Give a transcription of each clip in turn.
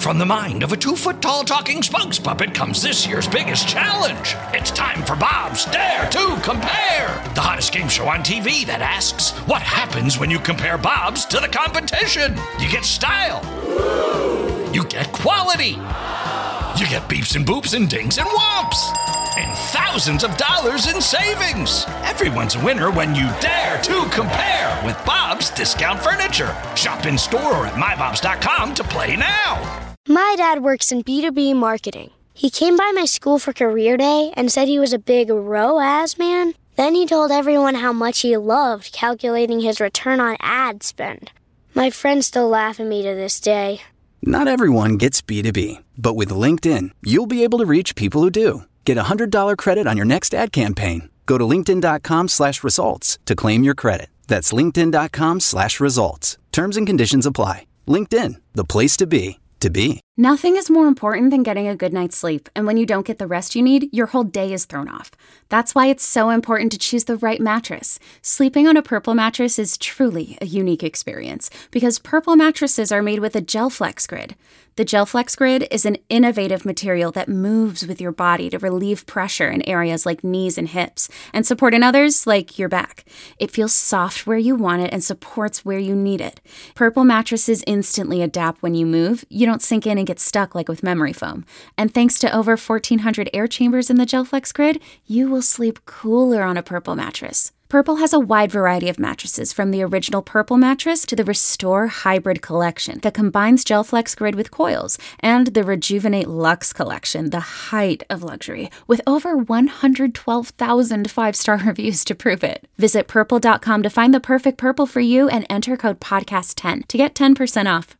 from the mind of a 2-foot-tall talking spokes puppet comes this year's biggest challenge. It's time for Bob's Dare to Compare, the hottest game show on TV that asks, what happens when you compare Bob's to the competition? You get style. You get quality. You get beeps and boops and dings and whomps. And thousands of dollars in savings. Everyone's a winner when you dare to compare with Bob's Discount Furniture. Shop in store or at mybobs.com to play now. My dad works in B2B marketing. He came by my school for career day and said he was a big ROAS man. Then he told everyone how much he loved calculating his return on ad spend. My friends still laugh at me to this day. Not everyone gets B2B, but with LinkedIn, you'll be able to reach people who do. Get a $100 credit on your next ad campaign. Go to linkedin.com/results to claim your credit. That's linkedin.com/results. Terms and conditions apply. LinkedIn, the place to be, to be. Nothing is more important than getting a good night's sleep, and when you don't get the rest you need, your whole day is thrown off. That's why it's so important to choose the right mattress. Sleeping on a Purple mattress is truly a unique experience, because Purple mattresses are made with a GelFlex Grid. The GelFlex Grid is an innovative material that moves with your body to relieve pressure in areas like knees and hips, and support in others like your back. It feels soft where you want it and supports where you need it. Purple mattresses instantly adapt when you move. You don't sink in and get stuck like with memory foam. And thanks to over 1,400 air chambers in the GelFlex Grid, you will sleep cooler on a Purple mattress. Purple has a wide variety of mattresses, from the original Purple mattress to the Restore Hybrid collection that combines GelFlex Grid with coils, and the Rejuvenate Luxe collection, the height of luxury, with over 112,000 five-star reviews to prove it. Visit Purple.com to find the perfect Purple for you and enter code podcast10 to get 10% off.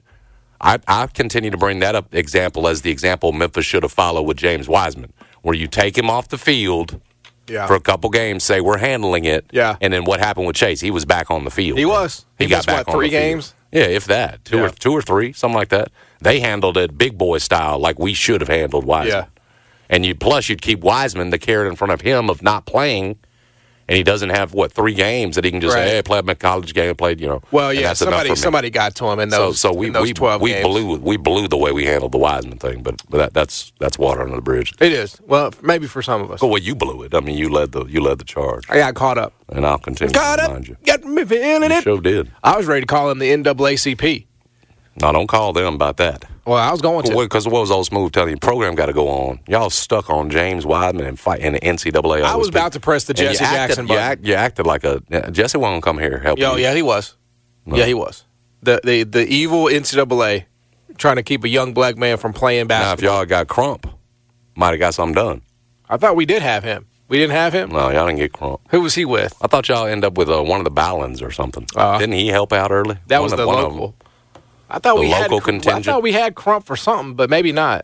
I continue to bring that up example as the example Memphis should have followed with James Wiseman, where you take him off the field for a couple games, say we're handling it, and then what happened with Chase? He was back on the field. He was. He got back on 3 the field. games? Yeah, if that. Two or three, something like that. They handled it big boy style like we should have handled Wiseman. Yeah. And you'd keep Wiseman, the carrot in front of him of not playing, and he doesn't have, 3 games that he can just say, hey, play a college game, played, Well, yeah, somebody got to him in those, so we 12 games. We blew the way we handled the Wiseman thing, but that's water under the bridge. It is. Well, maybe for some of us. Well, you blew it. I mean, you led the charge. I got caught up. And I'll continue to remind you. Got me feeling it. You sure did. I was ready to call him the NAACP. No, don't call them about that. Well, I was going to. Because what was Old Smooth telling you? Program got to go on. Y'all stuck on James Wiseman and fight in the NCAA. I was about to press the Jesse Jackson button. You acted like Jesse wasn't come here help you. Yeah, he was. No. Yeah, he was. The evil NCAA trying to keep a young black man from playing basketball. Now, if y'all got Crump, might have got something done. I thought we did have him. We didn't have him? No, y'all didn't get Crump. Who was he with? I thought y'all end up with one of the Ballins or something. Didn't he help out early? That was the local. I thought contingent. I thought we had Crump for something, but maybe not.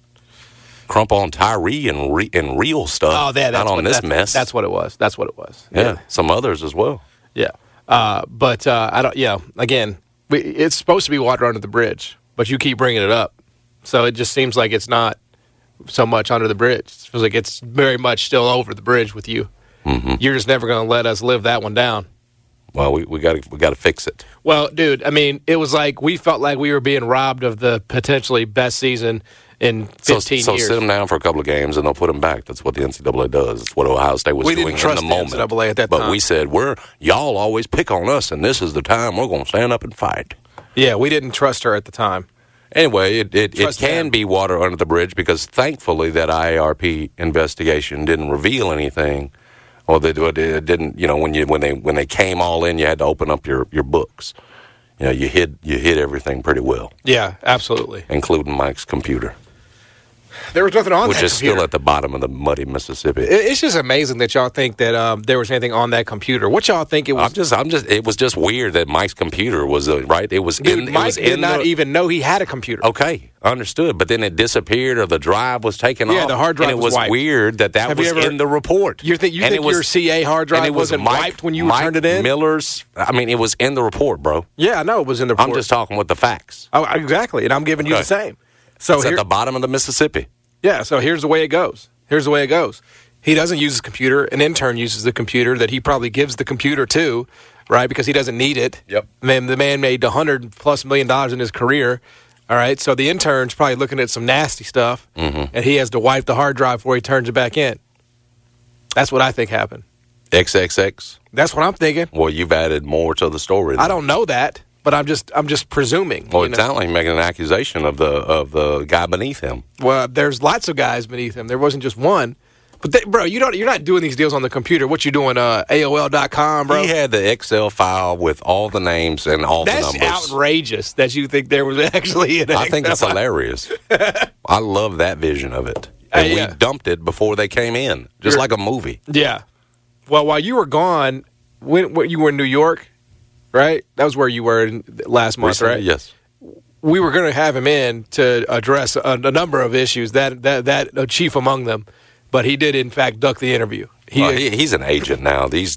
Crump on Tyree and real stuff. Oh, that's not on this mess. That's what it was. That's what it was. Yeah, some others as well. Yeah, but I don't. Yeah, again, it's supposed to be water under the bridge, but you keep bringing it up, so it just seems like it's not so much under the bridge. It feels like it's very much still over the bridge with you. Mm-hmm. You're just never going to let us live that one down. Well, we got to fix it. Well, dude, I mean, it was like we felt like we were being robbed of the potentially best season in 15 years. So sit them down for a couple of games and they'll put them back. That's what the NCAA does. It's what Ohio State was doing in the moment. NCAA at that time. But we said, y'all always pick on us, and this is the time we're going to stand up and fight. Yeah, we didn't trust her at the time. Anyway, it can be water under the bridge because thankfully that IARP investigation didn't reveal anything. Or it didn't, when they came all in, you had to open up your books. You hid everything pretty well. Yeah, absolutely, including Mike's computer. There was nothing on that computer. Which is still at the bottom of the muddy Mississippi. It's just amazing that y'all think that there was anything on that computer. What y'all think it was? It was just weird that Mike's computer was right. It was Mike did not even know he had a computer. Okay, understood. But then it disappeared, or the drive was taken off. Yeah, the hard drive and it was wiped. Weird that was in the report. You think your CA hard drive wasn't wiped when you turned it in? Miller's. I mean, it was in the report, bro. Yeah, I know it was in the report. I'm just talking with the facts. Oh, exactly, and I'm giving you the same. So it's at the bottom of the Mississippi. Yeah, so here's the way it goes. He doesn't use his computer. An intern uses the computer that he probably gives the computer to, right, because he doesn't need it. Yep. The man made $100+ million in his career. All right, so the intern's probably looking at some nasty stuff, and he has to wipe the hard drive before he turns it back in. That's what I think happened. XXX? That's what I'm thinking. Well, you've added more to the story. I don't know that, but I'm just presuming. Well, it sounds like you're making an accusation of the guy beneath him. Well, there's lots of guys beneath him. There wasn't just one. But bro, you're not doing these deals on the computer. What you doing? AOL.com, bro. He had the Excel file with all the names and all the numbers. That's outrageous that you think there was actually an I think it's Excel hilarious. I love that vision of it. And we dumped it before they came in, just like a movie. Yeah. Well, while you were gone, when you were in New York, right? That was where you were last month, right? Yes. We were going to have him in to address a number of issues, that chief among them. But he did, in fact, duck the interview. He's an agent now. These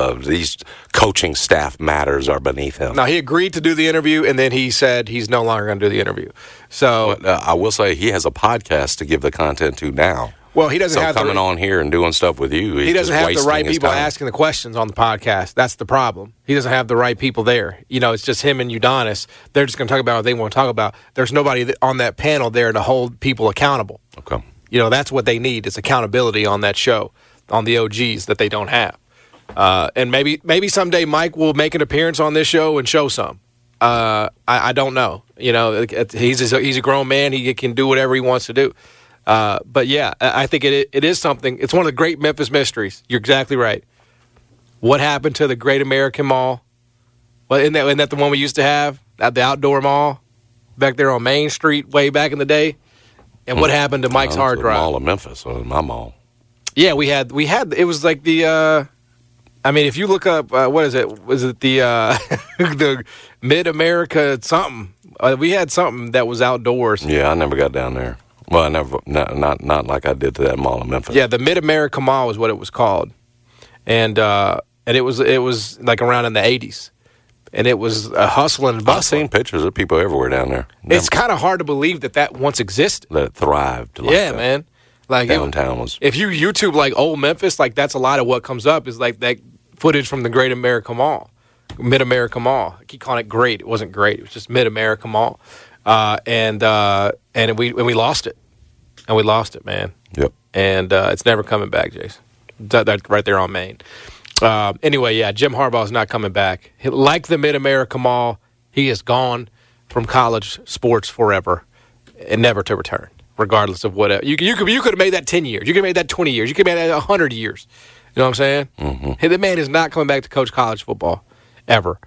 coaching staff matters are beneath him. Now, he agreed to do the interview, and then he said he's no longer going to do the interview. So I will say he has a podcast to give the content to now. Well, he doesn't have coming on here and doing stuff with you. He doesn't have the right people asking the questions on the podcast. That's the problem. He doesn't have the right people there. It's just him and Udonis. They're just going to talk about what they want to talk about. There's nobody on that panel there to hold people accountable. Okay. That's what they need is accountability on that show, on the OGs that they don't have. And maybe someday Mike will make an appearance on this show and show some. I don't know. He's a grown man. He can do whatever he wants to do. But yeah, I think it is something. It's one of the great Memphis mysteries. You're exactly right. What happened to the Great American Mall? Well, isn't that the one we used to have at the outdoor mall back there on Main Street way back in the day? And what happened to Mike's hard drive? Mall of Memphis, or my mall. Yeah, we had. It was like the. If you look up, what is it? Was it the the Mid America something? We had something that was outdoors. Yeah, I never got down there. Well, I never, not like I did to that Mall of Memphis. Yeah, the Mid America Mall is what it was called, and it was like around in the 80s. And it was a hustling and bustling. I've seen pictures of people everywhere down there. It's kind of hard to believe that once existed. That it thrived. Yeah, man. Like downtown was. If you YouTube like old Memphis, like that's a lot of what comes up is like that footage from the Great America Mall, Mid America Mall. I keep calling it great. It wasn't great. It was just Mid America Mall, and we lost it, and we lost it, man. Yep. And it's never coming back, Jason. That's right there on Main. Anyway, yeah, Jim Harbaugh is not coming back. Like the Mid America Mall, he is gone from college sports forever and never to return, regardless of what. You could have made that 10 years. You could have made that 20 years. You could have made that 100 years. You know what I'm saying? Mm-hmm. Hey, the man is not coming back to coach college football ever.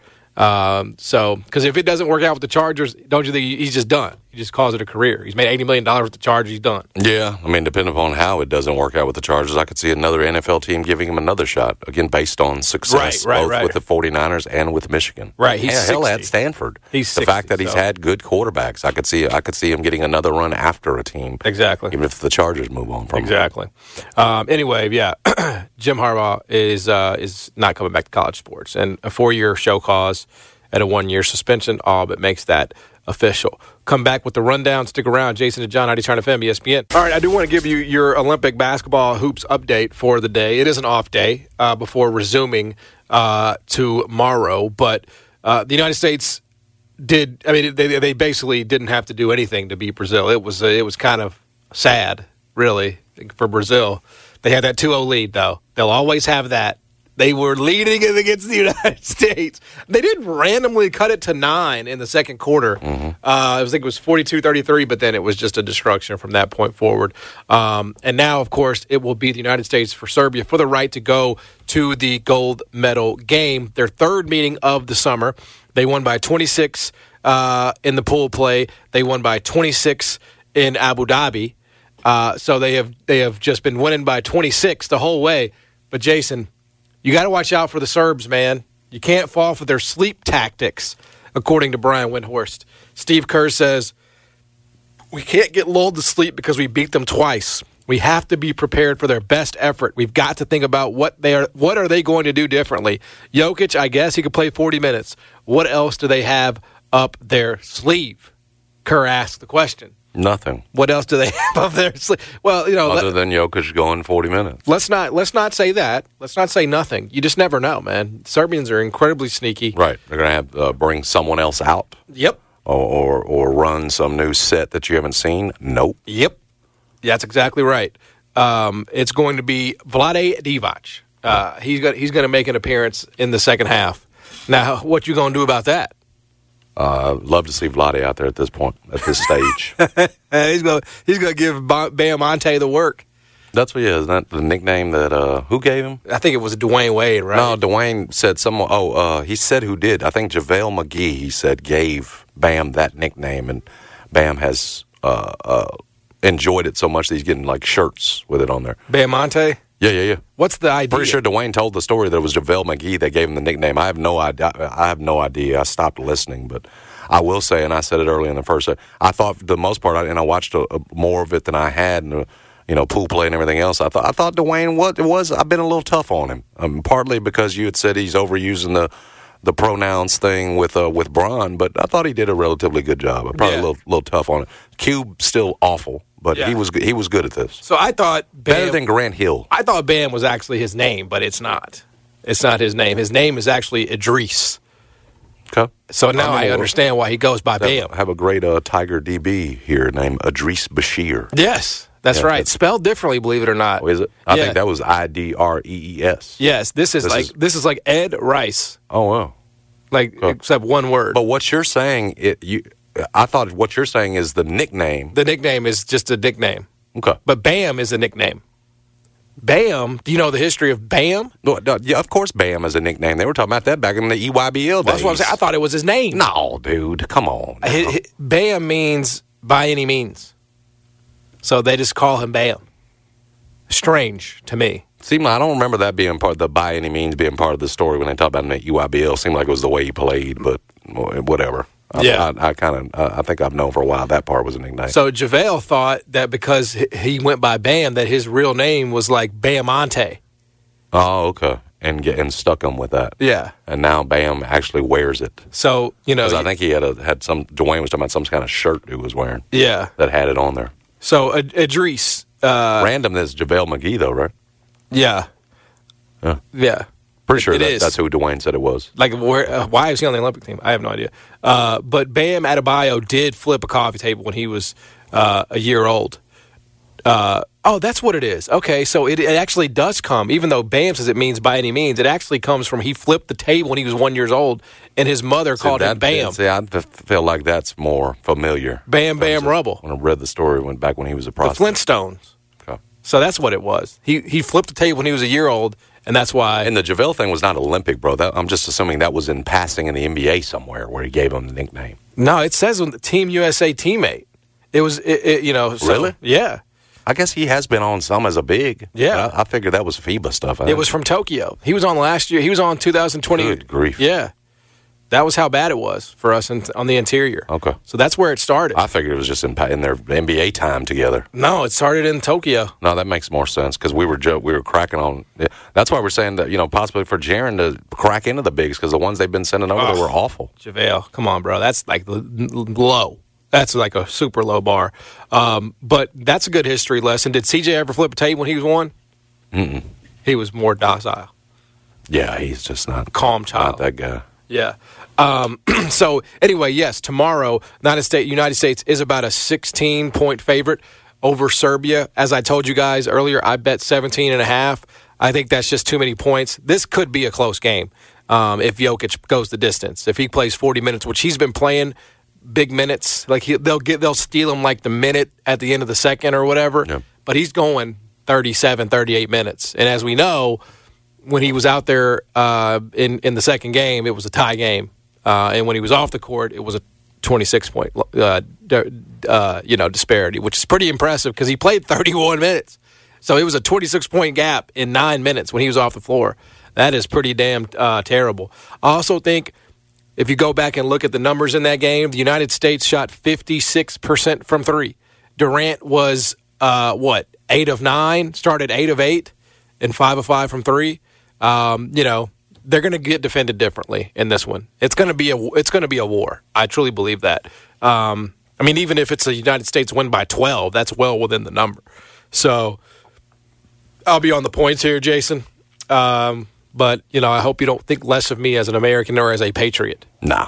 Because if it doesn't work out with the Chargers, don't you think he's just done? He just calls it a career. He's made $80 million with the Chargers. He's done. Yeah, depending upon how it doesn't work out with the Chargers, I could see another NFL team giving him another shot, again, based on success, both with the 49ers and with Michigan. Right, he's 60. Hell, at Stanford. He's 60, the fact that he's had good quarterbacks, I could see him getting another run after a team. Exactly. Even if the Chargers move on from him. Exactly. Anyway, yeah, Jim Harbaugh is not coming back to college sports. And a 4-year show cause at a 1-year suspension, all but makes that official. Come back with the rundown. Stick around. Jason and John, 90 FM, ESPN. All right, I do want to give you your Olympic basketball hoops update for the day. It is an off day before resuming tomorrow, but the United States did. They basically didn't have to do anything to beat Brazil. It was kind of sad, really, for Brazil. They had that 2-0 lead, though. They'll always have that. They were leading it against the United States. They did randomly cut it to 9 in the second quarter. Mm-hmm. I think it was 42-33, but then it was just a destruction from that point forward. And now, of course, it will be the United States for Serbia for the right to go to the gold medal game, their third meeting of the summer. They won by 26 in the pool play. They won by 26 in Abu Dhabi. So they have just been winning by 26 the whole way. But, Jason, you got to watch out for the Serbs, man. You can't fall for their sleep tactics, according to Brian Windhorst. Steve Kerr says, we can't get lulled to sleep because we beat them twice. We have to be prepared for their best effort. We've got to think about what are they going to do differently. Jokic, I guess he could play 40 minutes. What else do they have up their sleeve? Kerr asked the question. Nothing. What else do they have up their sleeve? Well, other than Jokic going 40 minutes. Let's not say that. Let's not say nothing. You just never know, man. Serbians are incredibly sneaky. Right. They're going to have bring someone else out. Yep. or run some new set that you haven't seen? Nope. Yep. That's exactly right. It's going to be Vlade Divac. He's going to make an appearance in the second half. Now, what you going to do about that? Love to see Vlade out there at this point, at this stage. He's going to give Bam Ante the work. That's what he is. Isn't that the nickname that who gave him? I think it was Dwayne Wade, right? No, Dwayne said someone. He said who did. I think JaVale McGee. He said gave Bam that nickname, and Bam has enjoyed it so much that he's getting like shirts with it on there. Bam Ante. Yeah. What's the idea? Pretty sure Dwayne told the story that it was JaVale McGee that gave him the nickname. I have no idea. I stopped listening, but I will say, and I said it early in the first. I thought for the most part, and I watched more of it than I had. And, pool play and everything else. I thought Dwayne was. I've been a little tough on him, partly because you had said he's overusing the pronouns thing with Bron, but I thought he did a relatively good job. I'm probably a little tough on it. Cube still awful, but he was good at this. So I thought better than Grant Hill. I thought Bam was actually his name, but it's not. It's not his name. His name is actually Idris. Okay. So now I understand why he goes by Bam. Have a great Tiger DB here named Idris Bashir. Yes. That's right. Spelled differently, believe it or not. Oh, is it? I think that was Idrees. Yes, this is like Ed Rice. Oh wow. Except one word. But what you're saying, I thought what you're saying is the nickname. The nickname is just a nickname. Okay. But Bam is a nickname. Bam. Do you know the history of Bam? No, yeah, of course Bam is a nickname. They were talking about that back in the EYBL days. That's what I'm saying. I thought it was his name. No, dude. Come on. Bam means by any means. So they just call him Bam. Strange to me. Seemed like I don't remember that being part of the by any means being part of the story when they talked about him at EYBL. Seemed like it was the way he played, but whatever. I think I've known for a while that part was a nickname. So JaVale thought that because he went by Bam, that his real name was like Bam Ante. Oh, okay. And stuck him with that. Yeah. And now Bam actually wears it. So, because I think he had some, Dwayne was talking about some kind of shirt he was wearing. Yeah. That had it on there. So Idris. Random is JaVale McGee, though, right? Yeah. Yeah. Pretty sure that's who Dwayne said it was. Like, why is he on the Olympic team? I have no idea. But Bam Adebayo did flip a coffee table when he was a year old. That's what it is. Okay, so it actually does come, even though Bam says it means by any means, it actually comes from he flipped the table when he was 1 year old, and his mother called him Bam. I feel like that's more familiar. Bam Rubble. When I read the story back when he was a prospect. The Flintstones. Okay. So that's what it was. He flipped the table when he was a year old, and that's why. And the JaVale thing was not Olympic, bro. I'm just assuming that was in passing in the NBA somewhere where he gave him the nickname. No, it says on the Team USA teammate. It was, Really? Yeah. I guess he has been on some as a big. Yeah. I figured that was FIBA stuff. It was from Tokyo. He was on last year. He was on 2020. Good grief. Yeah. That was how bad it was for us on the interior. Okay. So that's where it started. I figured it was just in their NBA time together. No, it started in Tokyo. No, that makes more sense because we were cracking on. That's why we're saying that, possibly for Jaren to crack into the bigs because the ones they've been sending over there were awful. JaVale, come on, bro. That's like low. That's like a super low bar. But that's a good history lesson. Did CJ ever flip a table when he was one? Mm-mm. He was more docile. Yeah, he's just not calm child. Not that guy. Yeah. So anyway, yes, tomorrow, United States is about a 16-point favorite over Serbia. As I told you guys earlier, I bet 17.5. I think that's just too many points. This could be a close game if Jokic goes the distance. If he plays 40 minutes, which he's been playing big minutes, like they'll steal him like the minute at the end of the second or whatever. Yep. But he's going 37, 38 minutes. And as we know, when he was out there in the second game, it was a tie game. And when he was off the court, it was a 26-point disparity, which is pretty impressive because he played 31 minutes. So it was a 26-point gap in 9 minutes when he was off the floor. That is pretty damn terrible. I also think if you go back and look at the numbers in that game, the United States shot 56% from three. Durant was, 8 of 9, started 8 of 8, and 5 of 5 from three. They're going to get defended differently in this one. It's going to be a war. I truly believe that. Even if it's a United States win by 12, that's well within the number. So I'll be on the points here, Jason. But I hope you don't think less of me as an American or as a patriot. Nah.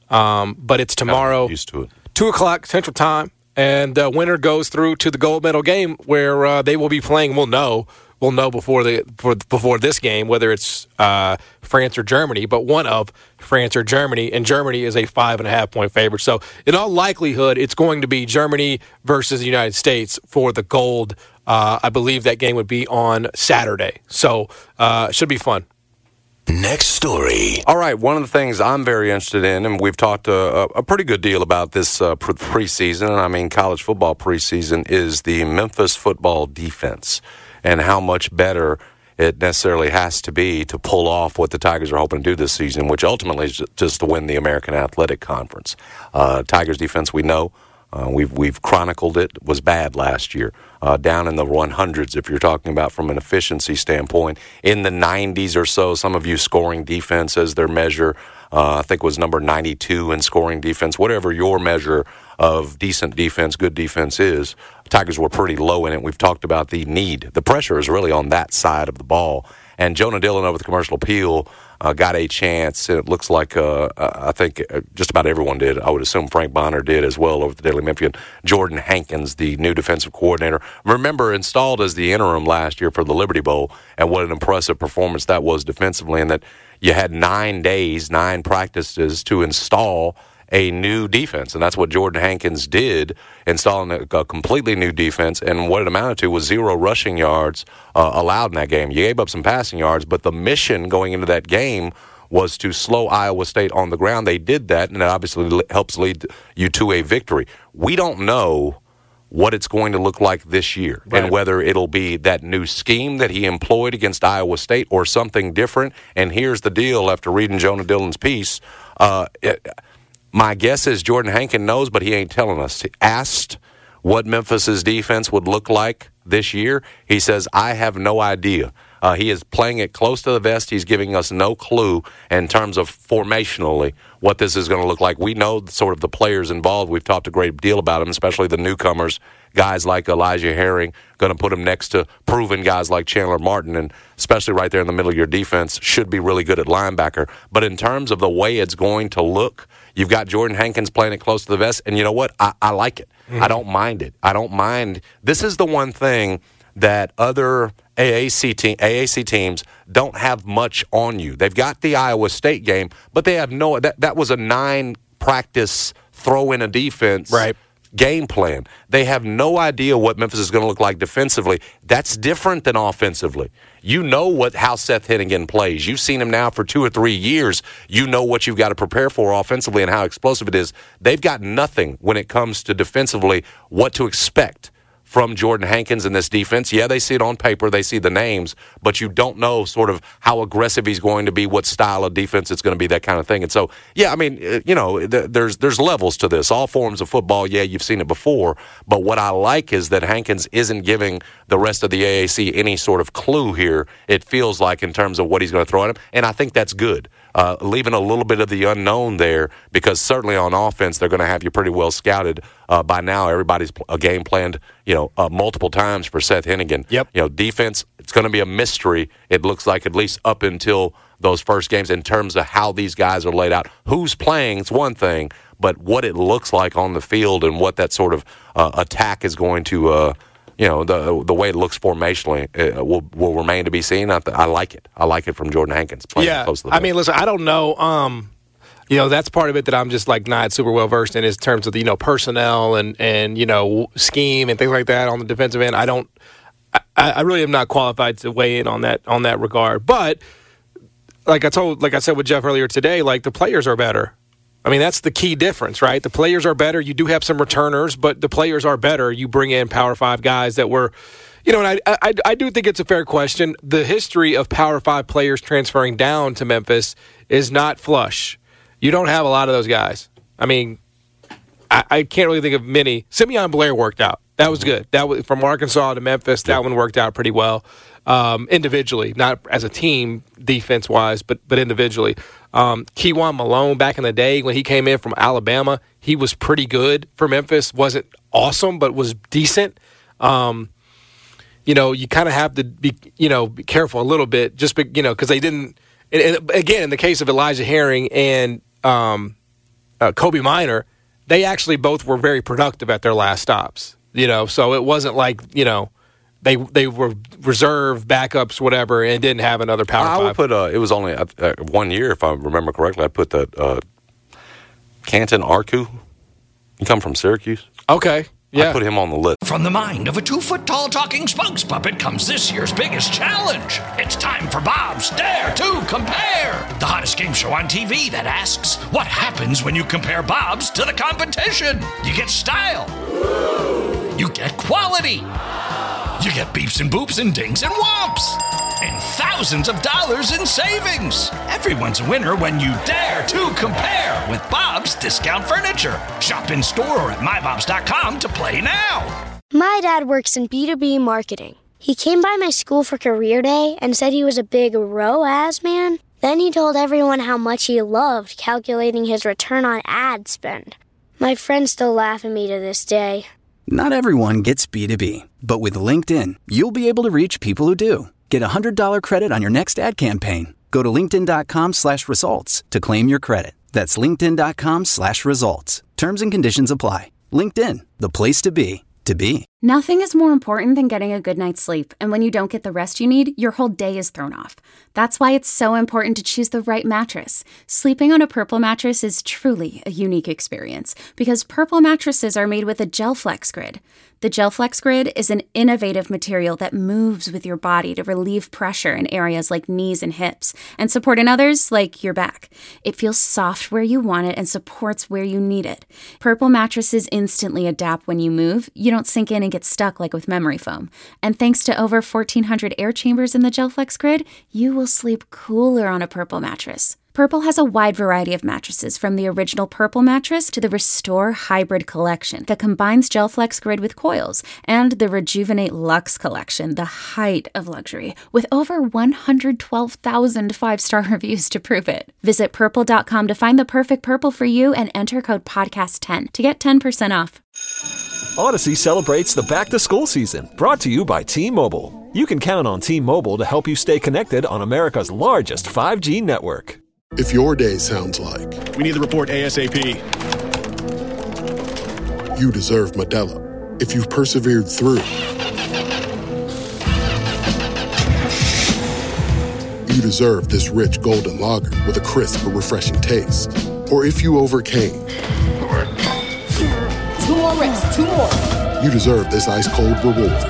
But it's tomorrow. I'm used to it. 2:00 Central Time, and the winner goes through to the gold medal game where they will be playing. We'll know before this game whether it's France or Germany, but one of France or Germany, and Germany is a 5.5-point favorite. So in all likelihood, it's going to be Germany versus the United States for the gold. I believe that game would be on Saturday, so it should be fun. Next story. All right, one of the things I'm very interested in, and we've talked a pretty good deal about this preseason, and I mean college football preseason, is the Memphis football defense and how much better it necessarily has to be to pull off what the Tigers are hoping to do this season, which ultimately is just to win the American Athletic Conference. Tigers defense, we know. We've chronicled it, was bad last year, down in the 100s if you're talking about from an efficiency standpoint. In the 90s or so, some of you scoring defense as their measure, I think was number 92 in scoring defense. Whatever your measure of decent defense, good defense is, Tigers were pretty low in it. We've talked about the need. The pressure is really on that side of the ball. And Jonah Dillon over the commercial appeal got a chance, and it looks like I think just about everyone did. I would assume Frank Bonner did as well over the Daily Memphian. Jordan Hankins, the new defensive coordinator, remember installed as the interim last year for the Liberty Bowl, and what an impressive performance that was defensively, and that you had 9 days, 9 practices to install a new defense, and that's what Jordan Hankins did, installing a completely new defense, and what it amounted to was 0 rushing yards allowed in that game. You gave up some passing yards, but the mission going into that game was to slow Iowa State on the ground. They did that, and it obviously helps lead you to a victory. We don't know what it's going to look like this year, right, and whether it'll be that new scheme that he employed against Iowa State or something different. And here's the deal after reading Jonah Dillon's piece. My guess is Jordan Hankins knows, but he ain't telling us. He asked what Memphis's defense would look like this year. He says, I have no idea. He is playing it close to the vest. He's giving us no clue in terms of formationally what this is going to look like. We know sort of the players involved. We've talked a great deal about them, especially the newcomers, guys like Elijah Herring, going to put him next to proven guys like Chandler Martin, and especially right there in the middle of your defense, should be really good at linebacker. But in terms of the way it's going to look, you've got Jordan Hankins playing it close to the vest, and you know what? I like it. Mm-hmm. I don't mind it. I don't mind. This is the one thing that other AAC teams don't have much on you. They've got the Iowa State game, but they have no – that was a 9-practice throw-in-a-defense game plan. They have no idea what Memphis is going to look like defensively. That's different than offensively. You know how Seth Hennigan plays. You've seen him now for 2 or 3 years. You know what you've got to prepare for offensively and how explosive it is. They've got nothing when it comes to defensively what to expect from Jordan Hankins in this defense. Yeah, they see it on paper, they see the names, but you don't know sort of how aggressive he's going to be, what style of defense it's going to be, that kind of thing. And so, yeah, I mean, there's levels to this. All forms of football, yeah, you've seen it before, but what I like is that Hankins isn't giving the rest of the AAC any sort of clue here, it feels like, in terms of what he's going to throw at him, and I think that's good. Leaving a little bit of the unknown there, because certainly on offense they're going to have you pretty well scouted by now. Everybody's game planned, multiple times for Seth Hennigan. Yep. Defense, it's going to be a mystery. It looks like, at least up until those first games, in terms of how these guys are laid out. Who's playing is one thing, but what it looks like on the field and what that sort of attack is going to. The way it looks formationally will remain to be seen. I like it. I like it from Jordan Hankins. Yeah, I mean, listen, I don't know. That's part of it that I'm just not super well versed in, is in terms of the personnel and scheme and things like that on the defensive end. I really am not qualified to weigh in on that regard. But like I said with Jeff earlier today, the players are better. I mean, that's the key difference, right? The players are better. You do have some returners, but the players are better. You bring in Power 5 guys that were, and I do think it's a fair question. The history of Power 5 players transferring down to Memphis is not flush. You don't have a lot of those guys. I mean, I can't really think of many. Simeon Blair worked out. That was good. That was from Arkansas to Memphis. That one worked out pretty well individually, not as a team defense-wise, but individually. Keywan Malone, back in the day when he came in from Alabama, he was pretty good for Memphis. Wasn't awesome, but was decent. You kind of have to be careful a little bit, just because they didn't. And again, in the case of Elijah Herring and Kobe Minor, they actually both were very productive at their last stops. So it wasn't like, they were reserve backups, whatever, and didn't have another Power 5. I would put, it was only 1 year, if I remember correctly. I put that Canton Arku. He come from Syracuse. Okay. Yeah. I put him on the list. From the mind of a 2-foot-tall talking spokes puppet comes this year's biggest challenge. It's time for Bob's Dare to Compare, the hottest game show on TV that asks, what happens when you compare Bob's to the competition? You get style. You get quality. You get beeps and boops and dings and whomps. And thousands of dollars in savings. Everyone's a winner when you dare to compare with Bob's Discount Furniture. Shop in store or at mybobs.com to play now. My dad works in B2B marketing. He came by my school for career day and said he was a big ROAS man. Then he told everyone how much he loved calculating his return on ad spend. My friends still laugh at me to this day. Not everyone gets B2B, but with LinkedIn, you'll be able to reach people who do. Get a $100 credit on your next ad campaign. Go to linkedin.com/results to claim your credit. That's linkedin.com/results. Terms and conditions apply. LinkedIn, the place to be, to be. Nothing is more important than getting a good night's sleep, and when you don't get the rest you need, your whole day is thrown off. That's why it's so important to choose the right mattress. Sleeping on a Purple mattress is truly a unique experience, because Purple mattresses are made with a GelFlex Grid. The GelFlex Grid is an innovative material that moves with your body to relieve pressure in areas like knees and hips, and support in others like your back. It feels soft where you want it and supports where you need it. Purple mattresses instantly adapt when you move. You don't sink in and get stuck like with memory foam. And thanks to over 1,400 air chambers in the GelFlex Grid, you will sleep cooler on a Purple mattress. Purple has a wide variety of mattresses, from the original Purple mattress to the Restore Hybrid collection that combines GelFlex Grid with coils, and the Rejuvenate Luxe collection, the height of luxury, with over 112,000 five-star reviews to prove it. Visit Purple.com to find the perfect Purple for you and enter code PODCAST10 to get 10% off. Odyssey celebrates the back-to-school season, brought to you by T-Mobile. You can count on T-Mobile to help you stay connected on America's largest 5G network. If your day sounds like, we need the report ASAP, you deserve Modelo. If you've persevered through, you deserve this rich golden lager with a crisp but refreshing taste. Or if you overcame, 2 more reps, 2 more. You deserve this ice-cold reward.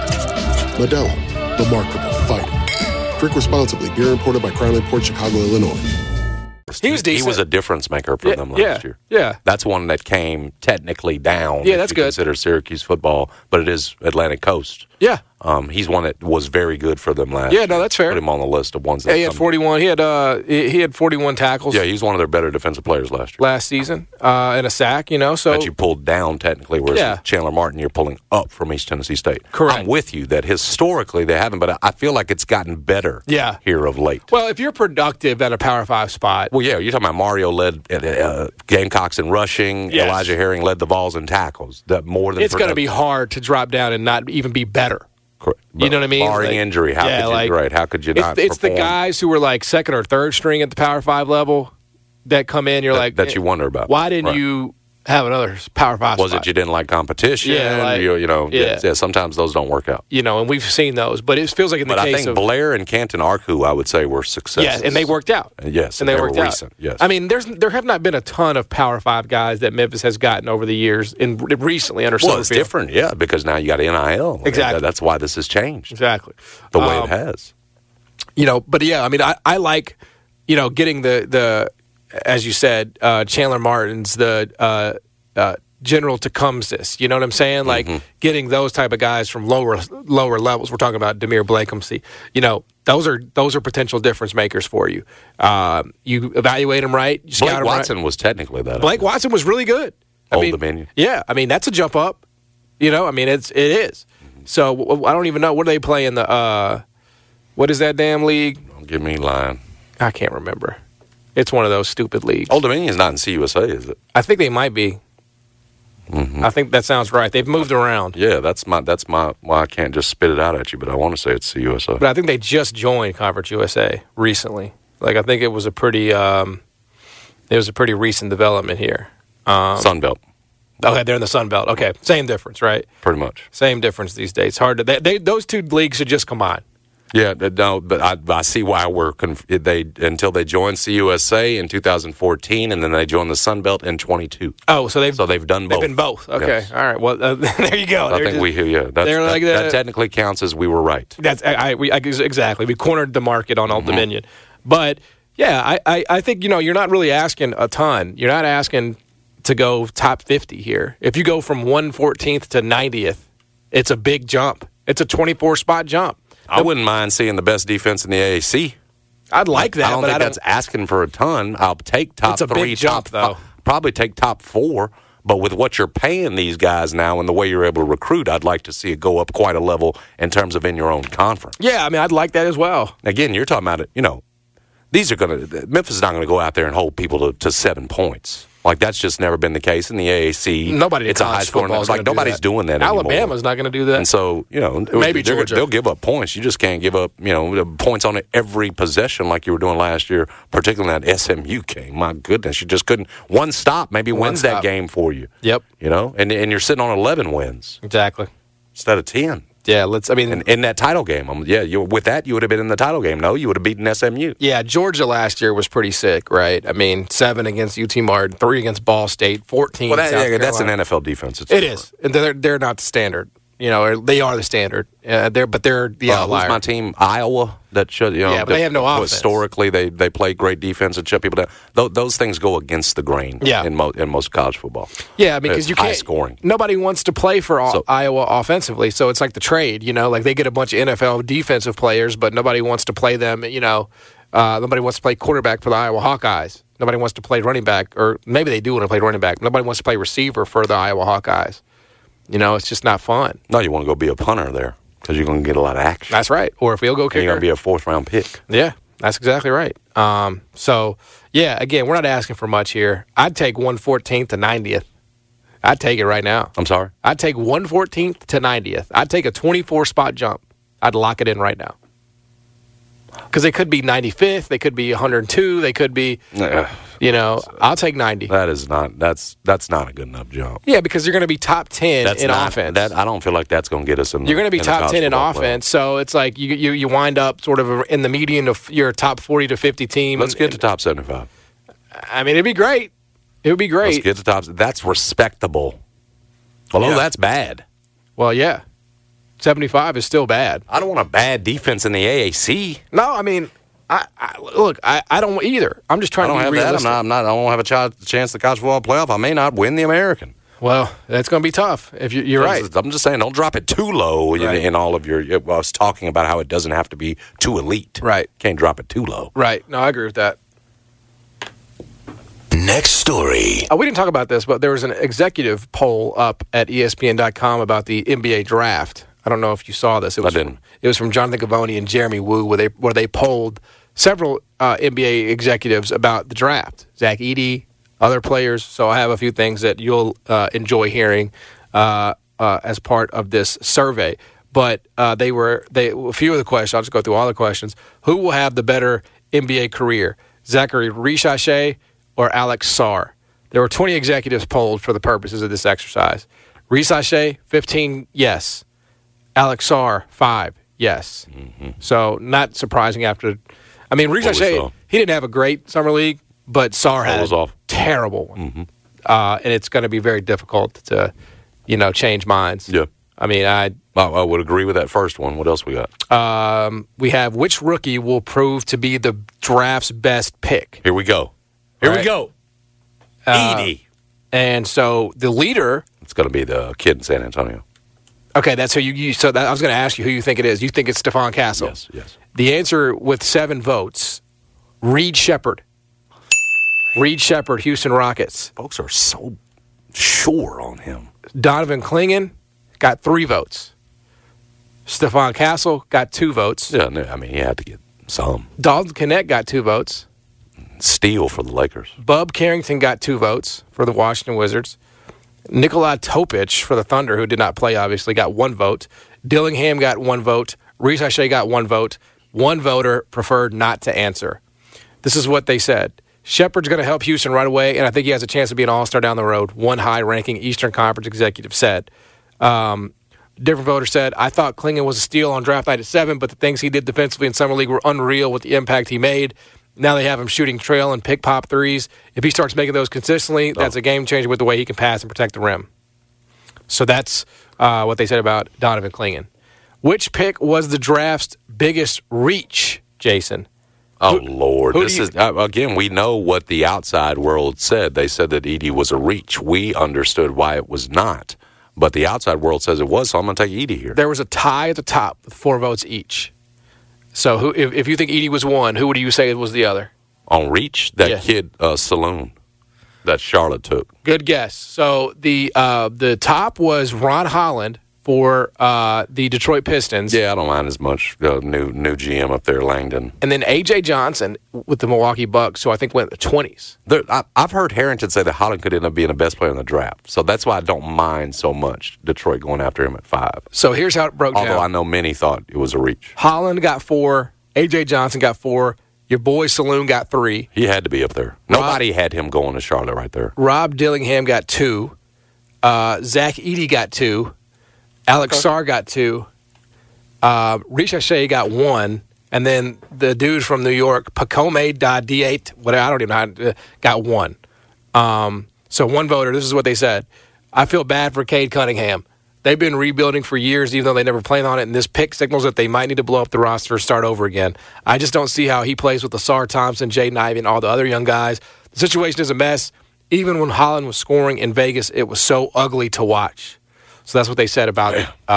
Modelo, the Remarkable Fighter. Drink responsibly. Beer imported by Crown Imports, Chicago, Illinois. He was decent. He was a difference maker for them last year. Yeah. That's one that came technically down. Yeah, that's if you good. Consider Syracuse football, but it is Atlantic Coast. Yeah. He's one that was very good for them last year. Yeah, no, that's fair. Put him on the list of ones that he had 41. He had 41 tackles. Yeah, he's one of their better defensive players last year. And a sack, so that you pulled down technically, whereas Chandler Martin you're pulling up from East Tennessee State. Correct. I'm with you that historically they haven't, but I feel like it's gotten better here of late. Well, if you're productive at a Power 5 spot. Well, yeah, you're talking about Mario led Gamecocks in rushing. Yes. Elijah Herring led the Vols in tackles. It's going to be hard to drop down and not even be better. Correct. You know what I mean? Barring injury, how could you not It's perform? the guys who were like second or third string at the Power 5 level that come in, that you wonder about. Why didn't you have another Power 5 Was spot? it you didn't like competition? Yeah, sometimes those don't work out. And we've seen those, but it feels like in the case I think Blair and Canton Arku, I would say, were successes. Yeah, and they worked out. Yes, and they were worked recent. out. Yes. I mean, there have not been a ton of Power 5 guys that Memphis has gotten over the years, and recently under Summerfield. Well, it's different, because now you got NIL. Exactly. That's why this has changed. Exactly. The way it has. But yeah, I mean, I like, getting the as you said, Chandler Martin's, the General Tecumseh, you know what I'm saying? Like getting those type of guys from lower levels. We're talking about Demir Blakehamsey. Those are potential difference makers for you. You evaluate them right. You scout Blake them Watson right. was technically that. Blake Watson was really good. Old Dominion. Yeah, I mean that's a jump up. I mean it is. So I don't even know, what do they play in the what is that damn league? Don't give me lying. I can't remember. It's one of those stupid leagues. Old Dominion's not in CUSA, is it? I think they might be. I think that sounds right. They've moved around. Yeah, that's my. Well, I can't just spit it out at you, but I want to say it's CUSA. But I think they just joined Conference USA recently. Like I think it was a pretty recent development here. Sun Belt. Okay, they're in the Sun Belt. Okay, same difference, right? Pretty much. Same difference these days. Hard to those two leagues should just combine. Yeah, no, but I see why until they joined CUSA in 2014, and then they joined the Sun Belt in 22. Oh, so they've done both. They've been both. Okay, yes. All right. Well, there you go. I think that technically counts as we were right. That's exactly. We cornered the market on Old Dominion, but yeah, I think you're not really asking a ton. You're not asking to go top 50 here. If you go from 114th to 90th, it's a big jump. It's a 24-spot jump. I wouldn't mind seeing the best defense in the AAC. I'd like that. I don't think that's asking for a ton. I'll take top 3, big jump, though. Probably take top 4. But with what you're paying these guys now and the way you're able to recruit, I'd like to see it go up quite a level in terms of in your own conference. Yeah, I mean, I'd like that as well. Again, you're talking about it. Memphis is not going to go out there and hold people to 7 points. Like, that's just never been the case in the AAC. It's a high scoring. Like, nobody's doing that anymore. Alabama's not going to do that. And so, maybe Georgia. They'll give up points. You just can't give up, points on every possession like you were doing last year, particularly in that SMU game. My goodness, you just couldn't. One stop maybe wins that game for you. Yep. And you're sitting on 11 wins. Exactly. Instead of 10. Yeah, in that title game, with that, you would have been in the title game. No, you would have beaten SMU. Yeah, Georgia last year was pretty sick, right? I mean, 7 against UT Martin, 3 against Ball State, 14 South Carolina. That's an NFL defense. It is. They're not the standard. They are the standard. They're the outlier. Who's my team? Iowa. That should, but they have no offense. Historically, they play great defense and shut people down. Those things go against the grain. Yeah. in most college football. Yeah, because you can't. High scoring. Nobody wants to play for Iowa offensively, so it's like the trade. Like they get a bunch of NFL defensive players, but nobody wants to play them. Nobody wants to play quarterback for the Iowa Hawkeyes. Nobody wants to play running back, or maybe they do want to play running back. Nobody wants to play receiver for the Iowa Hawkeyes. It's just not fun. No, you want to go be a punter there because you're going to get a lot of action. That's right. Or a field goal kicker. You're going to be a 4th-round pick. Yeah, that's exactly right. Again, we're not asking for much here. I'd take 114th to 90th. I'd take it right now. I'm sorry? I'd take 114th to 90th. I'd take a 24-spot jump. I'd lock it in right now. Because they could be 95th. They could be 102. They could be... I'll take 90. That's not a good enough jump. Yeah, because you're going to be top 10 in offense. I don't feel like that's going to get us in. You're going to be top 10 in offense, so it's like you wind up sort of in the median of your top 40 to 50 team. Let's get to top 75. I mean, it'd be great. It would be great. Let's get to top. That's respectable. Although that's bad. Well, yeah. 75 is still bad. I don't want a bad defense in the AAC. No, I mean... I don't either. I'm just trying to be realistic. I don't have a chance to college football playoff. I may not win the American. Well, that's going to be tough. If you're right. I'm just saying, don't drop it too low in all of your. I was talking about how it doesn't have to be too elite. Right. Can't drop it too low. Right. No, I agree with that. Next story. We didn't talk about this, but there was an executive poll up at ESPN.com about the NBA draft. I don't know if you saw this. I didn't. It was from Jonathan Givony and Jeremy Wu, where they polled several NBA executives about the draft. Zach Edey, other players. So I have a few things that you'll enjoy hearing as part of this survey. But a few of the questions. I'll just go through all the questions. Who will have the better NBA career, Zachary Risacher or Alex Sarr? There were 20 executives polled for the purposes of this exercise. Risacher, 15, yes. Alex Sarr, 5, yes. Mm-hmm. So not surprising after. I mean, Risacher, he didn't have a great summer league, but Sarr had a terrible one. Mm-hmm. And it's going to be very difficult to, change minds. Yeah. I mean, I would agree with that first one. What else we got? We have which rookie will prove to be the draft's best pick. Here we go. Edey. And so the leader. It's going to be the kid in San Antonio. Okay, that's who you. So I was going to ask you who you think it is. You think it's Stephon Castle? Yes. The answer with 7 votes, Reed Shepherd. Reed Shepherd, Houston Rockets. Folks are so sure on him. Donovan Clingan got 3 votes. Stephon Castle got 2 votes. Yeah, I mean, he had to get some. Dalton Knecht got 2 votes. Steal for the Lakers. Bub Carrington got 2 votes for the Washington Wizards. Nikola Topic for the Thunder, who did not play, obviously, got 1 vote. Dillingham got 1 vote. Risacher got 1 vote. 1 voter preferred not to answer. This is what they said. Shepard's going to help Houston right away, and I think he has a chance to be an all-star down the road, one high-ranking Eastern Conference executive said. Different voter said, I thought Clingan was a steal on draft night at 7, but the things he did defensively in Summer League were unreal with the impact he made. Now they have him shooting trail and pick pop threes. If he starts making those consistently, that's a game changer with the way he can pass and protect the rim. So that's what they said about Donovan Clingan. Which pick was the draft's biggest reach, Jason? Lord. This is again, we know what the outside world said. They said that Edey was a reach. We understood why it was not. But the outside world says it was, so I'm going to take Edey here. There was a tie at the top with 4 votes each. So if you think Edey was one, who would you say was the other? On reach, that kid, Saloon, that Charlotte took. Good guess. So the top was Ron Holland for the Detroit Pistons. Yeah, I don't mind as much. New GM up there, Langdon. And then A.J. Johnson with the Milwaukee Bucks, who I think went in the 20s. I've heard Harrington say that Holland could end up being the best player in the draft. So that's why I don't mind so much Detroit going after him at 5. So here's how it broke down. Although I know many thought it was a reach. Holland got 4. A.J. Johnson got 4. Your boy Saloon got 3. He had to be up there. Nobody had him going to Charlotte right there. Rob Dillingham got 2. Zach Edey got 2. Alex Sarr got 2. Ricochet got 1. And then the dude from New York, Pacome D8, whatever, I don't even know how, got 1. So one voter, this is what they said. I feel bad for Cade Cunningham. They've been rebuilding for years, even though they never planned on it, and this pick signals that they might need to blow up the roster or start over again. I just don't see how he plays with Asar Thompson, Jaden Ivey, and all the other young guys. The situation is a mess. Even when Holland was scoring in Vegas, it was so ugly to watch. So that's what they said about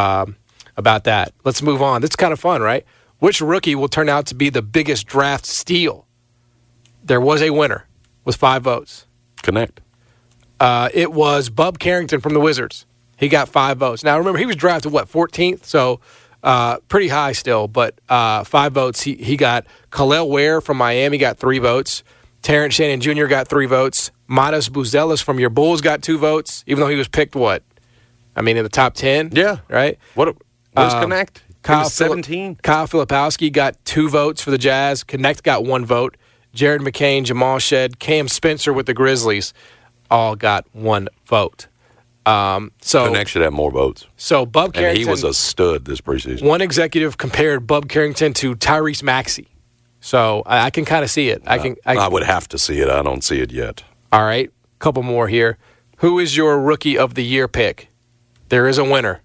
that. Let's move on. This is kind of fun, right? Which rookie will turn out to be the biggest draft steal? There was a winner with 5 votes. Connect. It was Bub Carrington from the Wizards. He got 5 votes. Now, remember, he was drafted, 14th? So pretty high still, but 5 votes. He got Khalil Ware from Miami got 3 votes. Terrence Shannon Jr. got 3 votes. Matas Buzelis from your Bulls got 2 votes, even though he was picked, in the top 10? Yeah. Right? Where's Connect? Kyle 17? Kyle Filipowski got 2 votes for the Jazz. Connect got 1 vote. Jared McCain, Jamal Shed, Cam Spencer with the Grizzlies all got 1 vote. So Connect should have more votes. So Bub Carrington. And he was a stud this preseason. One executive compared Bub Carrington to Tyrese Maxey. So I can kind of see it. I would have to see it. I don't see it yet. All right. Couple more here. Who is your Rookie of the Year pick? There is a winner.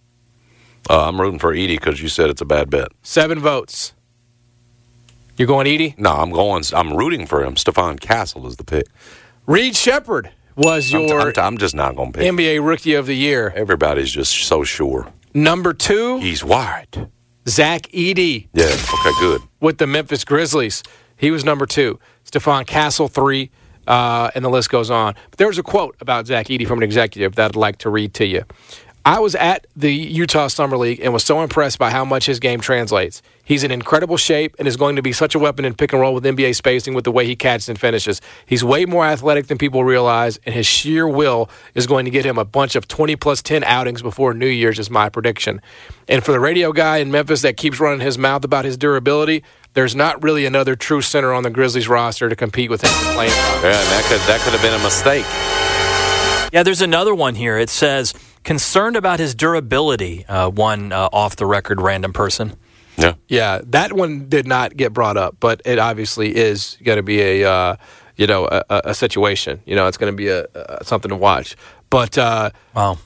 I'm rooting for Edey because you said it's a bad bet. 7 votes. You're going Edey? No, I'm rooting for him. Stephon Castle is the pick. Reed Sheppard was your I'm just not going to pick NBA Rookie of the Year. Everybody's just so sure. Number 2. He's wide. Zach Edey. Yeah, okay, good. With the Memphis Grizzlies. He was number 2. Stephon Castle, 3. And the list goes on. But there was a quote about Zach Edey from an executive that I'd like to read to you. I was at the Utah Summer League and was so impressed by how much his game translates. He's in incredible shape and is going to be such a weapon in pick and roll with NBA spacing with the way he catches and finishes. He's way more athletic than people realize, and his sheer will is going to get him a bunch of 20-plus-10 outings before New Year's is my prediction. And for the radio guy in Memphis that keeps running his mouth about his durability, there's not really another true center on the Grizzlies roster to compete with him playing. Yeah, that could have been a mistake. Yeah, there's another one here. It says, concerned about his durability, one off-the-record random person. Yeah, that one did not get brought up, but it obviously is going to be a situation. It's going to be something to watch. But wow,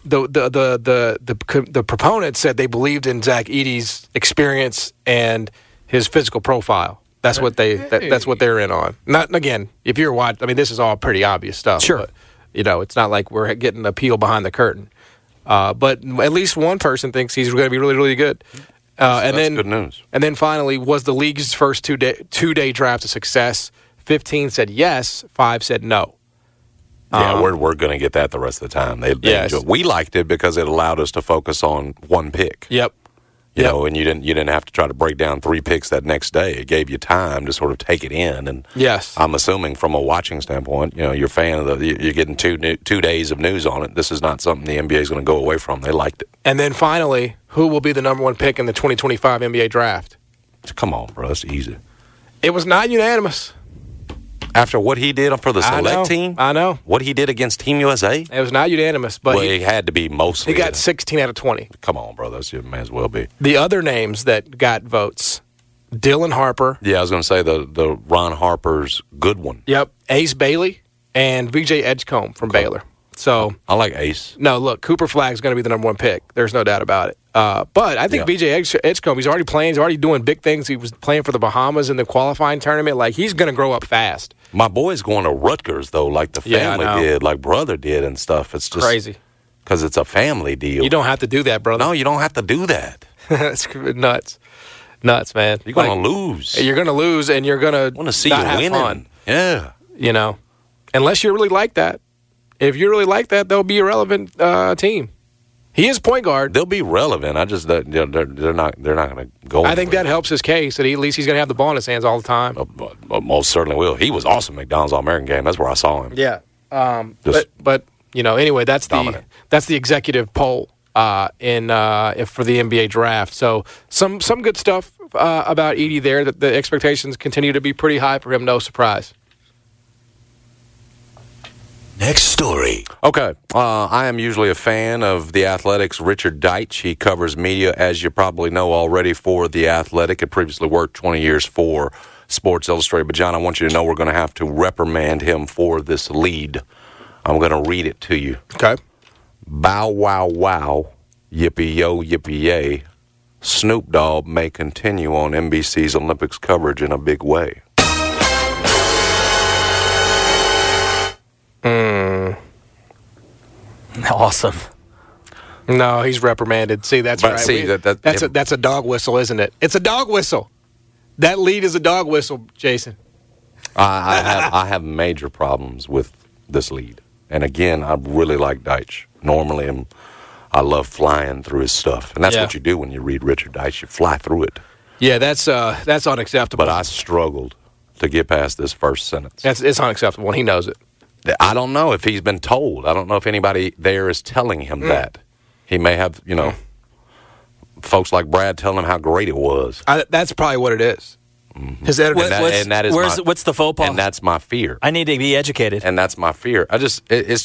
the proponents said they believed in Zach Edey's experience and his physical profile. That's what that's what they're in on. Not again, if you're watching. This is all pretty obvious stuff. Sure, but, it's not like we're getting a peel behind the curtain. But at least one person thinks he's going to be really, really good. That's good news. And then finally, was the league's first two-day draft a success? 15 said yes, 5 said no. Yeah, we're going to get that the rest of the time. We liked it because it allowed us to focus on one pick. Yep. You know, and you didn't have to try to break down 3 picks that next day. It gave you time to sort of take it in. And yes, I'm assuming from a watching standpoint, you're a fan of you're getting 2 days of news on it. This is not something the NBA is going to go away from. They liked it. And then finally, who will be the number 1 pick in the 2025 NBA draft? Come on, bro. That's easy. It was not unanimous. After what he did for the select team? I know. What he did against Team USA? It was not unanimous, but he had to be mostly. He got 16 out of 20. Come on, bro. That's it may as well be. The other names that got votes, Dylan Harper. Yeah, I was going to say the Ron Harper's good one. Yep. Ace Bailey and VJ Edgecombe from Baylor. So I like Ace. No, look, Cooper Flagg's going to be the number one pick. There's no doubt about it. But I think VJ Edgecombe, he's already playing. He's already doing big things. He was playing for the Bahamas in the qualifying tournament. Like, he's going to grow up fast. My boy's going to Rutgers, though, like the family did, like brother did and stuff. It's just crazy. Because it's a family deal. You don't have to do that, brother. No, you don't have to do that. It's nuts. Nuts, man. You're going to lose. You're going to lose, and you're going to see you winning. Fun. Yeah. You know, unless you really like that. If you really like that, they'll be a relevant team. He is point guard. They'll be relevant. I just they're not going to go. I think that helps his case. That at least he's going to have the ball in his hands all the time. Most certainly will. He was awesome at McDonald's All-American game. That's where I saw him. Yeah. But you know, anyway, that's the executive poll for the NBA draft. So some good stuff about Edey there. That the expectations continue to be pretty high for him. No surprise. Next story. Okay. I am usually a fan of The Athletic's Richard Deitsch. He covers media, as you probably know already, for The Athletic. Had previously worked 20 years for Sports Illustrated. But, John, I want you to know we're going to have to reprimand him for this lead. I'm going to read it to you. Okay. Bow, wow, wow, yippee-yo, yippee-yay. Snoop Dogg may continue on NBC's Olympics coverage in a big way. Awesome. No, he's reprimanded. See, that's right. See, that's a dog whistle, isn't it? It's a dog whistle. That lead is a dog whistle, Jason. I have major problems with this lead. And again, I really like Deitsch. Normally, I love flying through his stuff. And that's what you do when you read Richard Deitsch. You fly through it. Yeah, that's unacceptable. But I struggled to get past this first sentence. It's unacceptable, and he knows it. I don't know if he's been told. I don't know if anybody there is telling him that. He may have, folks like Brad telling him how great it was. That's probably what it is. Mm-hmm. His editor. What's the faux pas? And that's my fear. I need to be educated. And that's my fear. It's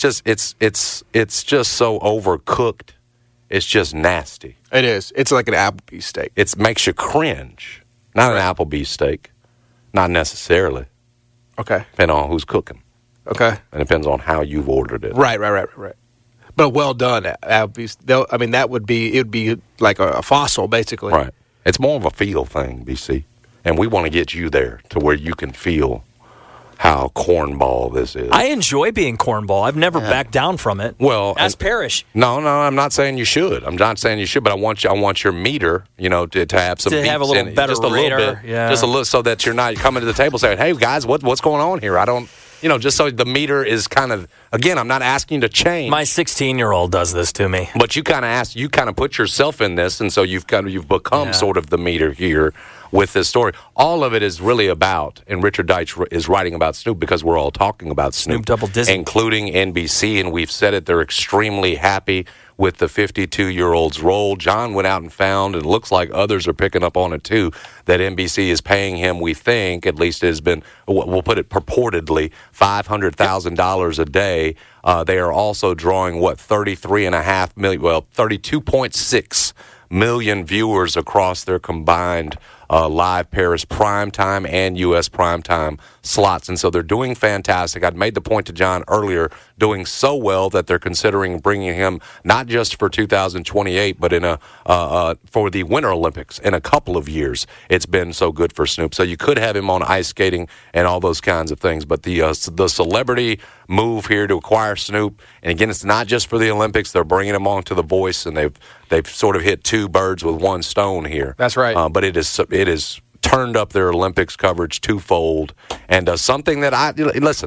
just so overcooked. It's just nasty. It is. It's like an Applebee's steak. It makes you cringe. Not an Applebee's steak. Not necessarily. Okay. Depending on who's cooking. Okay. And it depends on how you've ordered it. Right. But well done, Applebee's. I mean, it would be like a fossil, basically. Right. It's more of a feel thing, BC. And we want to get you there to where you can feel how cornball this is. I enjoy being cornball. I've never backed down from it. Well, ask Parrish. No, I'm not saying you should. I'm not saying you should, but I want your meter, to have some to have a little better just a radar, little bit, just a little, so that you're not coming to the table saying, "Hey guys, what's going on here?" I don't. Just so the meter is kind of, again, I'm not asking you to change. My 16-year-old does this to me. But you kind of put yourself in this, and so you've become sort of the meter here with this story. All of it is really about, and Richard Deitsch is writing about Snoop because we're all talking about Snoop double dizzy. Including NBC, and we've said it, they're extremely happy with the 52-year-old's role. John went out and found, and it looks like others are picking up on it too, that NBC is paying him, we think, at least it has been, we'll put it purportedly, $500,000 a day. They are also drawing, 32.6 million viewers across their combined live Paris primetime and U.S. primetime slots. And so they're doing fantastic. I'd made the point to John earlier, doing so well that they're considering bringing him not just for 2028, but for the Winter Olympics in a couple of years. It's been so good for Snoop. So you could have him on ice skating and all those kinds of things. But the celebrity move here to acquire Snoop, and again, it's not just for the Olympics. They're bringing him on to The Voice, and they've sort of hit two birds with one stone here. That's right. But it is turned up their Olympics coverage twofold, and something that I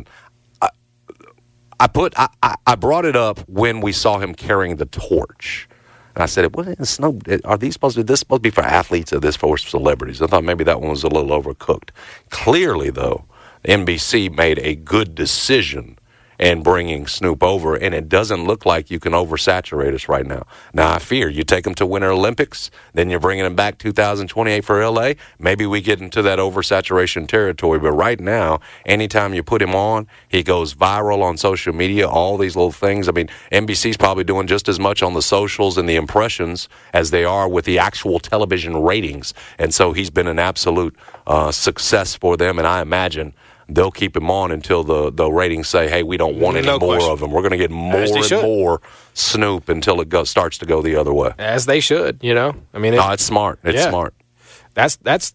brought it up when we saw him carrying the torch, and I said, this supposed to be for athletes or this for celebrities? I thought maybe that one was a little overcooked. Clearly, though, NBC made a good decision and bringing Snoop over, and it doesn't look like you can oversaturate us right now. Now, I fear you take him to Winter Olympics, then you're bringing him back 2028 for L.A., maybe we get into that oversaturation territory, but right now, anytime you put him on, he goes viral on social media, all these little things. I mean, NBC's probably doing just as much on the socials and the impressions as they are with the actual television ratings, and so he's been an absolute success for them, and I imagine they'll keep him on until the ratings say, hey, we don't want any more of him. We're going to get more and more Snoop until it starts to go the other way. As they should, you know. I mean, it's smart. It's smart. That's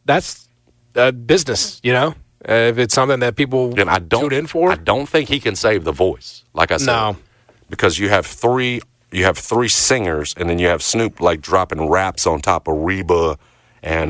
business, you know. If it's something that people tune in for. I don't think he can save the voice, like I said. No. Because you have three singers, and then you have Snoop like dropping raps on top of Reba and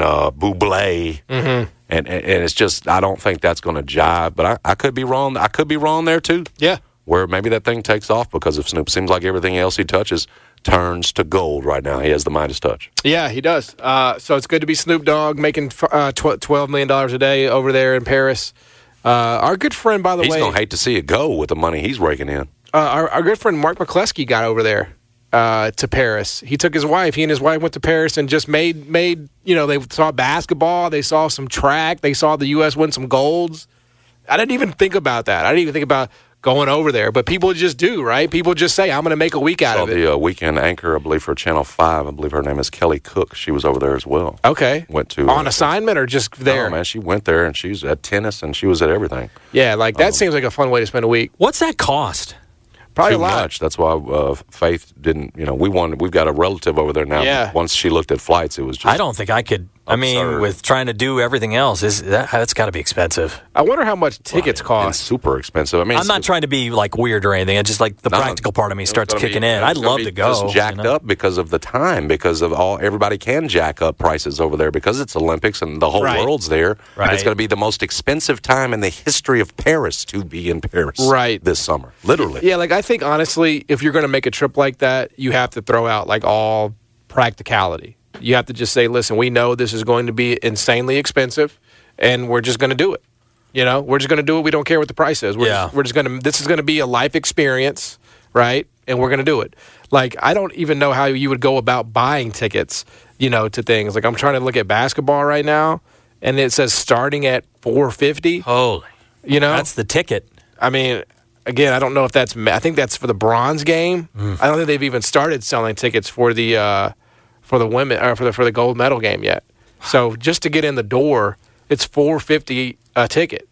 Bublé. Mm-hmm. And it's just, I don't think that's going to jive. But I could be wrong. I could be wrong there, too. Yeah. Where maybe that thing takes off because of Snoop. Seems like everything else he touches turns to gold right now. He has the Midas touch. Yeah, he does. So it's good to be Snoop Dogg making $12 million a day over there in Paris. Our good friend, by the way. He's going to hate to see it go with the money he's raking in. Our good friend Mark McCluskey got over there. To Paris. He took his wife. He and his wife went to Paris and just made, you know, they saw basketball. They saw some track. They saw the U.S. win some golds. I didn't even think about that. I didn't even think about going over there. But people just do, right? People just say, I'm going to make a week out of it. The weekend anchor, I believe, for Channel 5, I believe her name is Kelly Cook. She was over there as well. Okay. Went to on assignment or just there? No, man, she went there and she was at tennis and she was at everything. Yeah, like that seems like a fun way to spend a week. What's that cost? Probably too a lot. Much. That's why Faith didn't. You know, we've got a relative over there now. Yeah. Once she looked at flights, it was just. I don't think I could. Absurd. I mean, with trying to do everything else, that's got to be expensive. I wonder how much tickets cost. It's super expensive. I mean, I'm not trying to be like weird or anything. It's just like the practical part of me starts kicking in. I'd love to go. It's jacked up because of the time, because of everybody can jack up prices over there because it's Olympics and the whole world's there. Right. And it's going to be the most expensive time in the history of Paris to be in Paris. Right. This summer, literally. Yeah, like I think honestly, if you're going to make a trip like that, you have to throw out like all practicality. You have to just say, listen, we know this is going to be insanely expensive, and we're just going to do it. You know, we're just going to do it. We don't care what the price is. We're just going to. This is going to be a life experience, right? And we're going to do it. Like, I don't even know how you would go about buying tickets, you know, to things. Like, I'm trying to look at basketball right now, and it says starting at $450. Holy, you know, that's the ticket. I mean, again, I don't know if that's. I think that's for the bronze game. I don't think they've even started selling tickets for the women or for the gold medal game yet. So just to get in the door, it's $450 a ticket,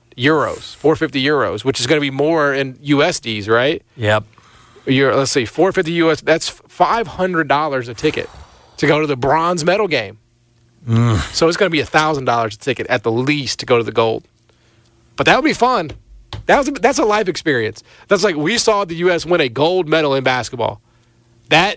€450, which is going to be more in USDs, right? Yep. Let's see, $450 US. That's $500 a ticket to go to the bronze medal game. So it's going to be $1,000 a ticket at the least to go to the gold. But that would be fun. That's a life experience. That's like we saw the U.S. win a gold medal in basketball. That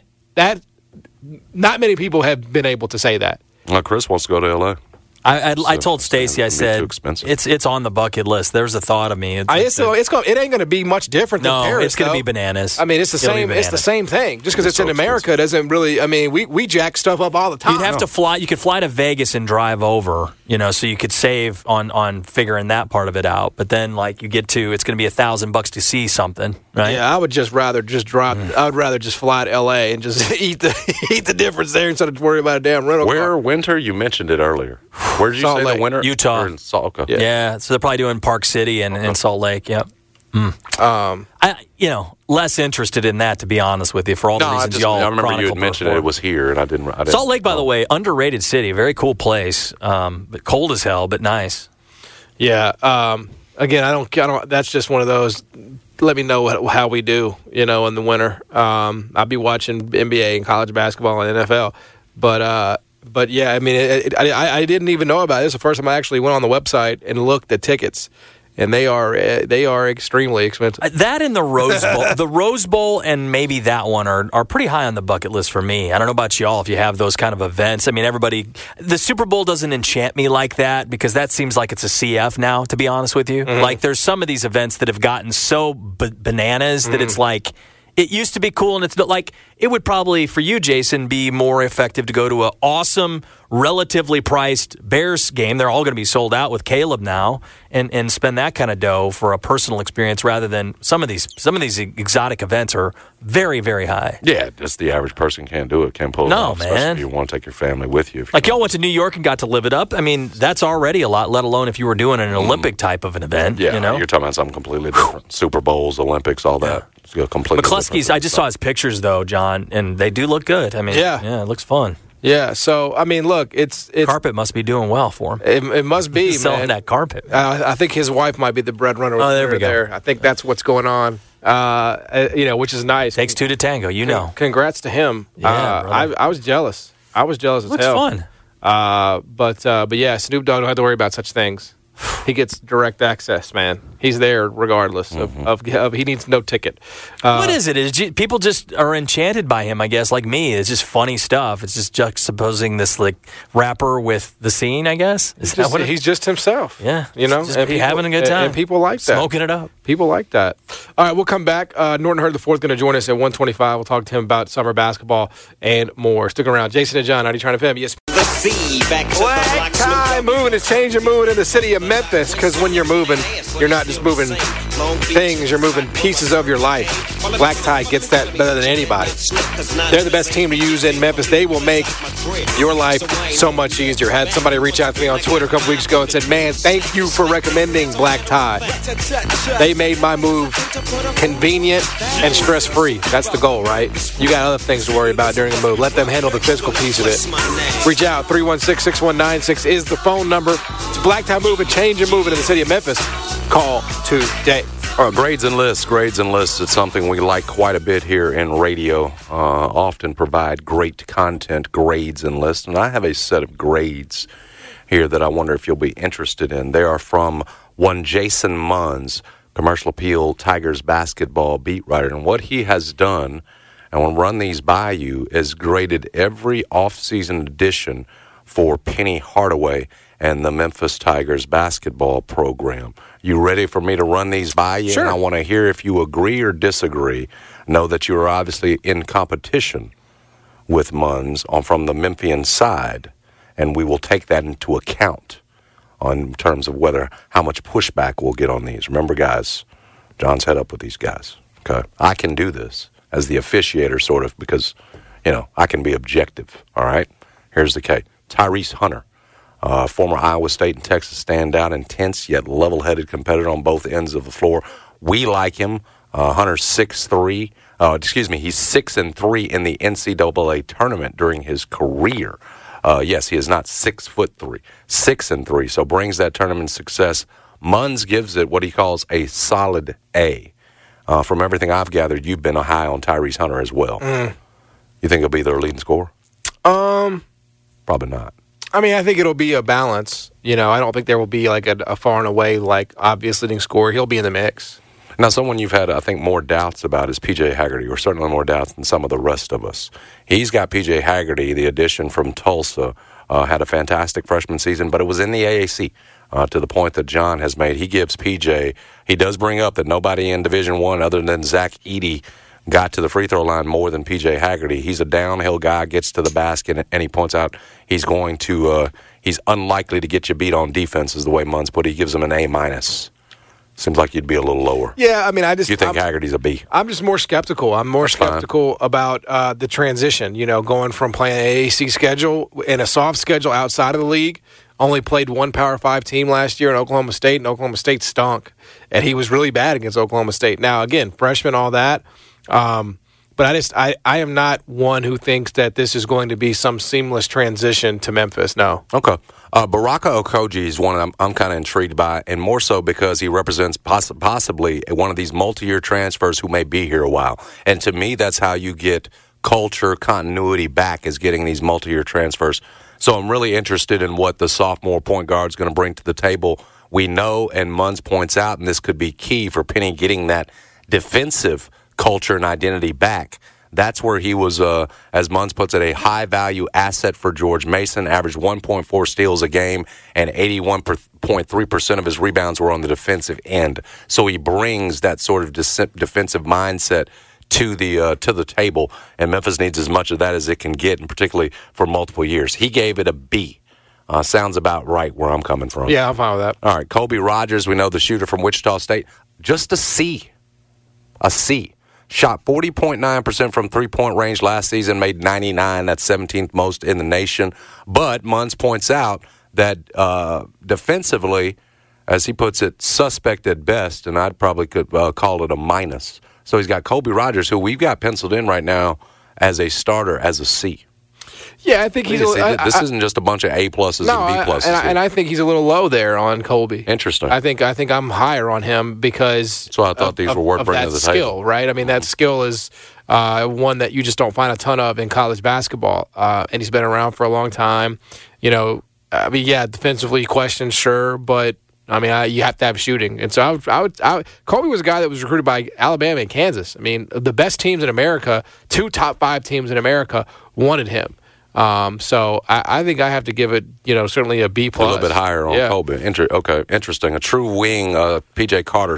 not many people have been able to say that. Well, Chris wants to go to L.A. I told Stacy, I said, it's on the bucket list. There's a thought of me. It ain't going to be much different than Paris. It's going to be bananas. I mean, it's the same. It's the same thing. Just because it's in America doesn't really. I mean, we jack stuff up all the time. You'd have to fly. You could fly to Vegas and drive over. You know, so you could save on figuring that part of it out. But then, like, you get to, it's going to be $1,000 to see something, right? Yeah, I would just rather just drive. I would rather just fly to L.A. and just eat the difference there instead of worrying about a damn rental car. Where winter? You mentioned it earlier. Where did you say the winter? Utah. Or in Salt Lake. Yeah, so they're probably doing Park City and Salt Lake. Yep. Less interested in that, to be honest with you, for all the reasons y'all. I remember you had mentioned it was here, and I didn't. Salt Lake, by the way, underrated city, very cool place, but cold as hell, but nice. Yeah. Again, I don't. That's just one of those. Let me know how we do, in the winter. I'll be watching NBA and college basketball and NFL, but yeah, I mean, I didn't even know about it. This is the first time I actually went on the website and looked at tickets, and they are extremely expensive. That and the Rose Bowl, the Rose Bowl, and maybe that one are pretty high on the bucket list for me. I don't know about y'all if you have those kind of events. I mean, the Super Bowl doesn't enchant me like that because that seems like it's a CF now. To be honest with you, like there's some of these events that have gotten so bananas that it's like. It used to be cool, and it's like it would probably, for you, Jason, be more effective to go to an awesome, relatively priced Bears game. They're all going to be sold out with Caleb now, and spend that kind of dough for a personal experience rather than some of these exotic events are very, very high. Yeah, just the average person can't do it, can't pull it off. No, man. Especially if you want to take your family with you. Like y'all went to New York and got to live it up. I mean, that's already a lot, let alone if you were doing an Olympic type of an event. Yeah, you know? You're talking about something completely different. Super Bowls, Olympics, all that. It's completely McCluskey's, I just saw his pictures, though, John, and they do look good. I mean, yeah, it looks fun. Yeah, so, I mean, look, it's carpet must be doing well for him. It must be, selling man. that carpet. I think his wife might be the breadwinner. Oh, there we go. There. I think that's what's going on, which is nice. Takes two to tango, you know. Congrats to him. Yeah, I was jealous. I was jealous as looks hell. Looks fun. But yeah, Snoop Dogg don't have to worry about such things. He gets direct access, man. He's there regardless of he needs no ticket. What is it? People just are enchanted by him, I guess, like me. It's just funny stuff. It's just juxtaposing this like rapper with the scene, I guess. He's just himself. Yeah. You know? Just having a good time. And people like that. Smoking it up. People like that. All right, we'll come back. Norton Hurd IV going to join us at 1:25. We'll talk to him about summer basketball and more. Stick around. Jason and John, 90 Trying to FM. Yes. Black Tie moving is changing, moving in the city of Memphis, because when you're moving, you're not just moving things, you're moving pieces of your life. Black Tie gets that better than anybody. They're the best team to use in Memphis. They will make your life so much easier. Had somebody reach out to me on Twitter a couple weeks ago and said, man, thank you for recommending Black Tie. They made my move convenient and stress-free. That's the goal, right? You got other things to worry about during a move. Let them handle the physical piece of it. Reach out. 316-6196 is the phone number. It's Black Tie Moving, change and moving in the city of Memphis. Call today. Grades and lists. It's something we like quite a bit here in radio. Often provide great content, grades and lists. And I have a set of grades here that I wonder if you'll be interested in. They are from one Jason Munns, Commercial Appeal Tigers basketball beat writer. And what he has done, and we'll run these by you, is graded every offseason edition for Penny Hardaway and the Memphis Tigers basketball program. You ready for me to run these by you? Sure. And I want to hear if you agree or disagree. Know that you are obviously in competition with Munns from the Memphian side, and we will take that into account in terms of how much pushback we'll get on these. Remember, guys, John's head up with these guys. Okay, I can do this as the officiator, sort of, because I can be objective. All right, here's the case: Tyrese Hunter. Former Iowa State and Texas standout, intense yet level-headed competitor on both ends of the floor. We like him. Hunter's 6'3". He's 6-3 in the NCAA tournament during his career. Yes, he is not 6'3", 6-3. So brings that tournament success. Munns gives it what he calls a solid A. From everything I've gathered, you've been a high on Tyrese Hunter as well. You think he'll be their leading scorer? Probably not. I mean, I think it'll be a balance. I don't think there will be like a far and away, like, obvious leading scorer. He'll be in the mix. Now, someone you've had, I think, more doubts about is P.J. Haggerty, or certainly more doubts than some of the rest of us. He's got P.J. Haggerty, the addition from Tulsa, had a fantastic freshman season, but it was in the AAC, to the point that John has made. He gives P.J., he does bring up that nobody in Division I other than Zach Edey got to the free throw line more than P.J. Haggerty. He's a downhill guy, gets to the basket, and he points out he's unlikely to get you beat on defense, is the way Munns put it. He gives him an A-. Seems like you'd be a little lower. Yeah, I mean, You think Haggerty's a B? I'm just more skeptical. I'm more skeptical about the transition, going from playing an AAC schedule and a soft schedule outside of the league. Only played one Power 5 team last year in Oklahoma State, and Oklahoma State stunk. And he was really bad against Oklahoma State. Now, again, freshman, all that. But I am not one who thinks that this is going to be some seamless transition to Memphis. No. Okay. Baraka Okogie is one I'm kind of intrigued by, and more so because he represents possibly one of these multi-year transfers who may be here a while. And to me, that's how you get culture, continuity back, is getting these multi-year transfers. So I'm really interested in what the sophomore point guard is going to bring to the table. We know, and Munns points out, and this could be key for Penny getting that defensive culture and identity back. That's where he was, as Munns puts it, a high-value asset for George Mason, averaged 1.4 steals a game, and 81.3% of his rebounds were on the defensive end. So he brings that sort of defensive mindset to the table, and Memphis needs as much of that as it can get, and particularly for multiple years. He gave it a B. Sounds about right where I'm coming from. Yeah, I'm fine with that. All right, Colby Rogers, we know the shooter from Wichita State, just a C. A C. Shot 40.9% from three-point range last season, made 99. That's 17th most in the nation. But Munz points out that defensively, as he puts it, suspect at best, and I'd probably could call it a minus. So he's got Colby Rogers, who we've got penciled in right now as a starter, as a C. Yeah, I think this isn't just a bunch of A pluses and B pluses. And I think he's a little low there on Colby. Interesting. I think I'm higher on him because so I thought these were worth bringing to the skill, table. Right? I mean, that skill is one that you just don't find a ton of in college basketball, and he's been around for a long time. Defensively questioned, sure, but I mean, you have to have shooting, and so Colby was a guy that was recruited by Alabama and Kansas. I mean, the best teams in America, 2 top 5 teams in America, wanted him. So I think I have to give it, certainly a B+. A little bit higher on Colby. Okay, interesting. A true wing, P.J. Carter,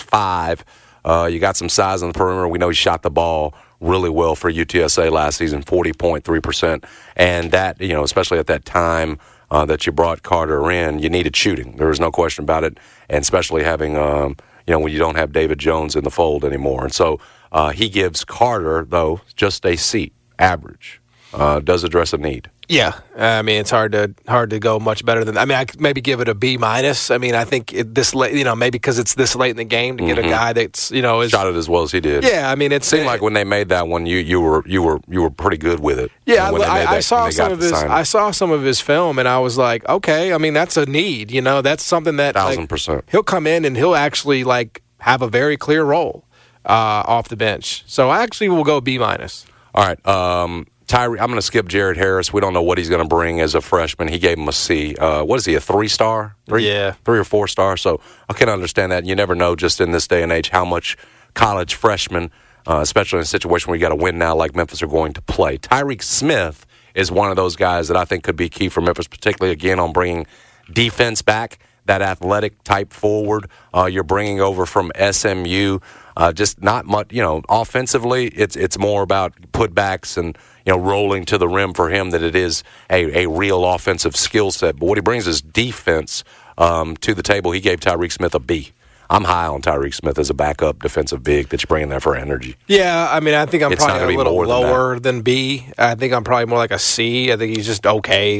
6'5". You got some size on the perimeter. We know he shot the ball really well for UTSA last season, 40.3%. And that, especially at that time that you brought Carter in, you needed shooting. There was no question about it. And especially having, when you don't have David Jones in the fold anymore. And so he gives Carter, though, just a C, average. Does address a need. Yeah, I mean it's hard to go much better than. I mean, I could maybe give it a B-. I mean, I think this late, maybe because it's this late in the game to get a guy that's is, shot it as well as he did. Yeah, I mean it seemed like when they made that one, you were pretty good with it. Yeah, I saw some of his. I saw some of his film, and I was like, okay, I mean that's a need. That's something that 1,000%. He'll come in and he'll actually have a very clear role off the bench. So I actually will go B-. All right. Tyree, I'm going to skip Jared Harris. We don't know what he's going to bring as a freshman. He gave him a C. What is he, a 3-star? 3 or 4-star. So I can understand that. You never know just in this day and age how much college freshmen, especially in a situation where you got to win now like Memphis, are going to play. Tyreek Smith is one of those guys that I think could be key for Memphis, particularly, again, on bringing defense back, that athletic type forward you're bringing over from SMU. Just not much, offensively, it's more about putbacks and, rolling to the rim for him than it is a real offensive skill set. But what he brings is defense to the table. He gave Tyreek Smith a B. I'm high on Tyreek Smith as a backup defensive big that you bring in there for energy. Yeah, I mean, I think I'm probably a little lower than B. I think I'm probably more like a C. I think he's just okay.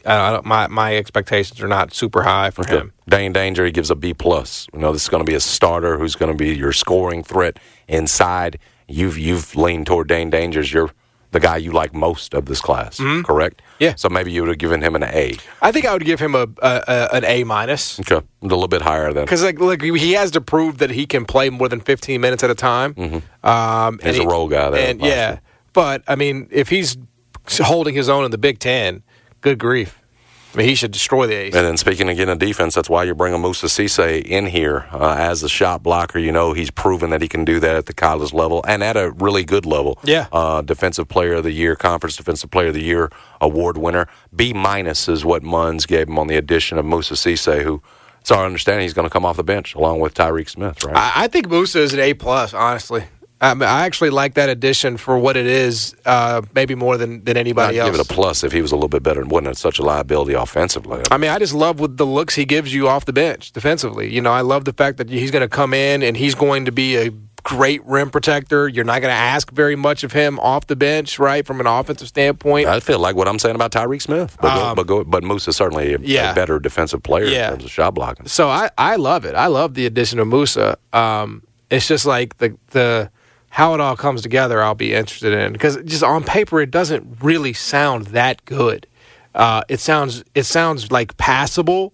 My expectations are not super high for him. Dane Danger, he gives a B+. This is going to be a starter who's going to be your scoring threat inside. You've leaned toward Dane Danger as the guy you like most of this class, correct? Yeah. So maybe you would have given him an A. I think I would give him an A-. Okay, a little bit higher then. Because he has to prove that he can play more than 15 minutes at a time. Mm-hmm. He's a role guy there. But I mean, if he's holding his own in the Big Ten, good grief. I mean, he should destroy the A's. And then speaking again of defense, that's why you bring a Moussa Cisse in here as a shot blocker. He's proven that he can do that at the college level and at a really good level. Yeah. Defensive Player of the Year, Conference Defensive Player of the Year award winner. B- is what Munz gave him on the addition of Moussa Cisse, who, it's our understanding, he's going to come off the bench along with Tyreek Smith, right? I think Moussa is an A+, honestly. I actually like that addition for what it is, maybe more than anybody else. I'd give it a plus if he was a little bit better and wasn't such a liability offensively. I mean, I just love with the looks he gives you off the bench defensively. I love the fact that he's going to come in and he's going to be a great rim protector. You're not going to ask very much of him off the bench, right, from an offensive standpoint. I feel like what I'm saying about Tyreek Smith. But Moussa is certainly a better defensive player in terms of shot blocking. So I love it. I love the addition of Moussa. It's just like the how it all comes together, I'll be interested in, because just on paper it doesn't really sound that good. It sounds like passable,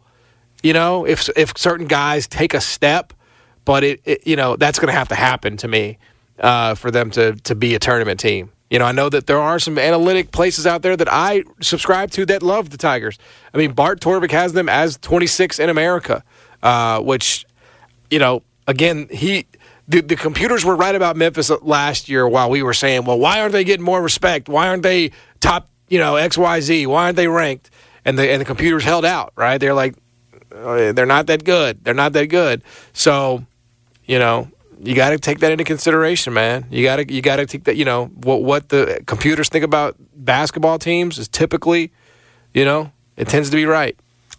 if certain guys take a step, but it that's going to have to happen to me for them to be a tournament team. I know that there are some analytic places out there that I subscribe to that love the Tigers. I mean, Bart Torvik has them as 26 in America, which again The computers were right about Memphis last year while we were saying, well, why aren't they getting more respect? Why aren't they top, XYZ? Why aren't they ranked? And the computers held out, right? They're like, they're not that good. They're not that good. So, you got to take that into consideration, man. You got to take that. What the computers think about basketball teams is typically, it tends to be right.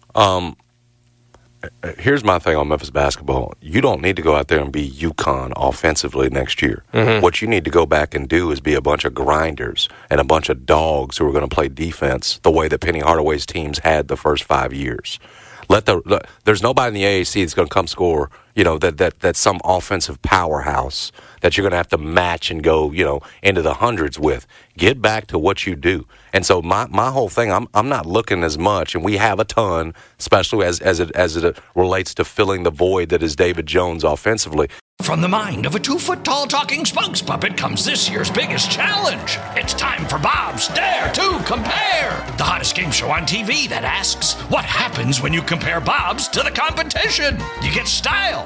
Here's my thing on Memphis basketball. You don't need to go out there and be UConn offensively next year. Mm-hmm. What you need to go back and do is be a bunch of grinders and a bunch of dogs who are going to play defense the way that Penny Hardaway's teams had the first 5 years. There's nobody in the AAC that's going to come score, that's some offensive powerhouse that you're going to have to match and go, into the hundreds with. Get back to what you do. And so my whole thing, I'm not looking as much, and we have a ton, especially as it relates to filling the void that is David Jones offensively. From the mind of a 2-foot-tall talking spokes puppet comes this year's biggest challenge. It's time for Bob's Dare to Compare, the hottest game show on TV that asks, what happens when you compare Bob's to the competition? You get style.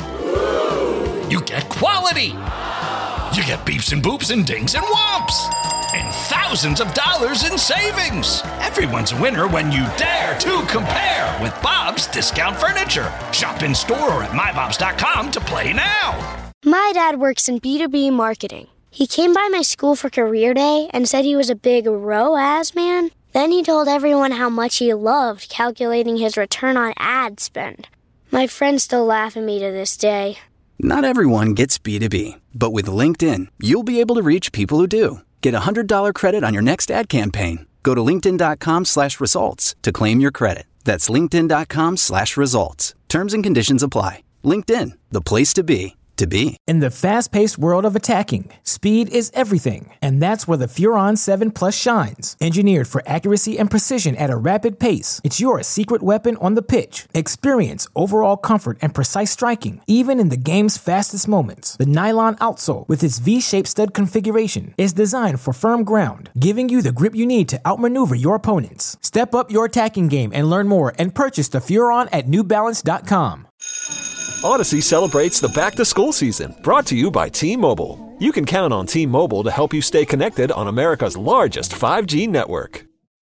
You get quality. You get beeps and boops and dings and whomps. And thousands of dollars in savings. Everyone's a winner when you dare to compare with Bob's Discount Furniture. Shop in store or at mybobs.com to play now. My dad works in B2B marketing. He came by my school for career day and said he was a big ROAS man. Then he told everyone how much he loved calculating his return on ad spend. My friends still laugh at me to this day. Not everyone gets B2B, but with LinkedIn, you'll be able to reach people who do. Get a $100 credit on your next ad campaign. Go to linkedin.com/results to claim your credit. That's linkedin.com/results. Terms and conditions apply. LinkedIn, the place to be. In the fast-paced world of attacking, speed is everything, and that's where the Furon 7 Plus shines. Engineered for accuracy and precision at a rapid pace, it's your secret weapon on the pitch. Experience overall comfort and precise striking, even in the game's fastest moments. The nylon outsole, with its V-shaped stud configuration, is designed for firm ground, giving you the grip you need to outmaneuver your opponents. Step up your attacking game and learn more and purchase the Furon at newbalance.com. Odyssey celebrates the back-to-school season, brought to you by T-Mobile. You can count on T-Mobile to help you stay connected on America's largest 5G network.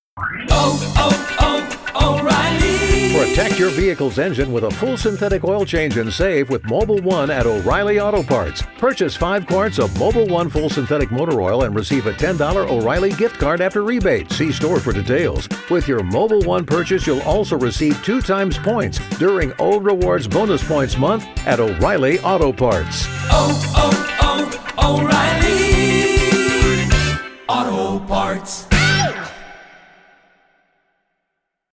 O'Reilly. Protect your vehicle's engine with a full synthetic oil change and save with Mobil 1 at O'Reilly Auto Parts. Purchase 5 quarts of Mobil 1 full synthetic motor oil and receive a $10 O'Reilly gift card after rebate. See store for details. With your Mobil 1 purchase, you'll also receive 2 times points during O Rewards Bonus Points Month at O'Reilly Auto Parts. O'Reilly Auto Parts.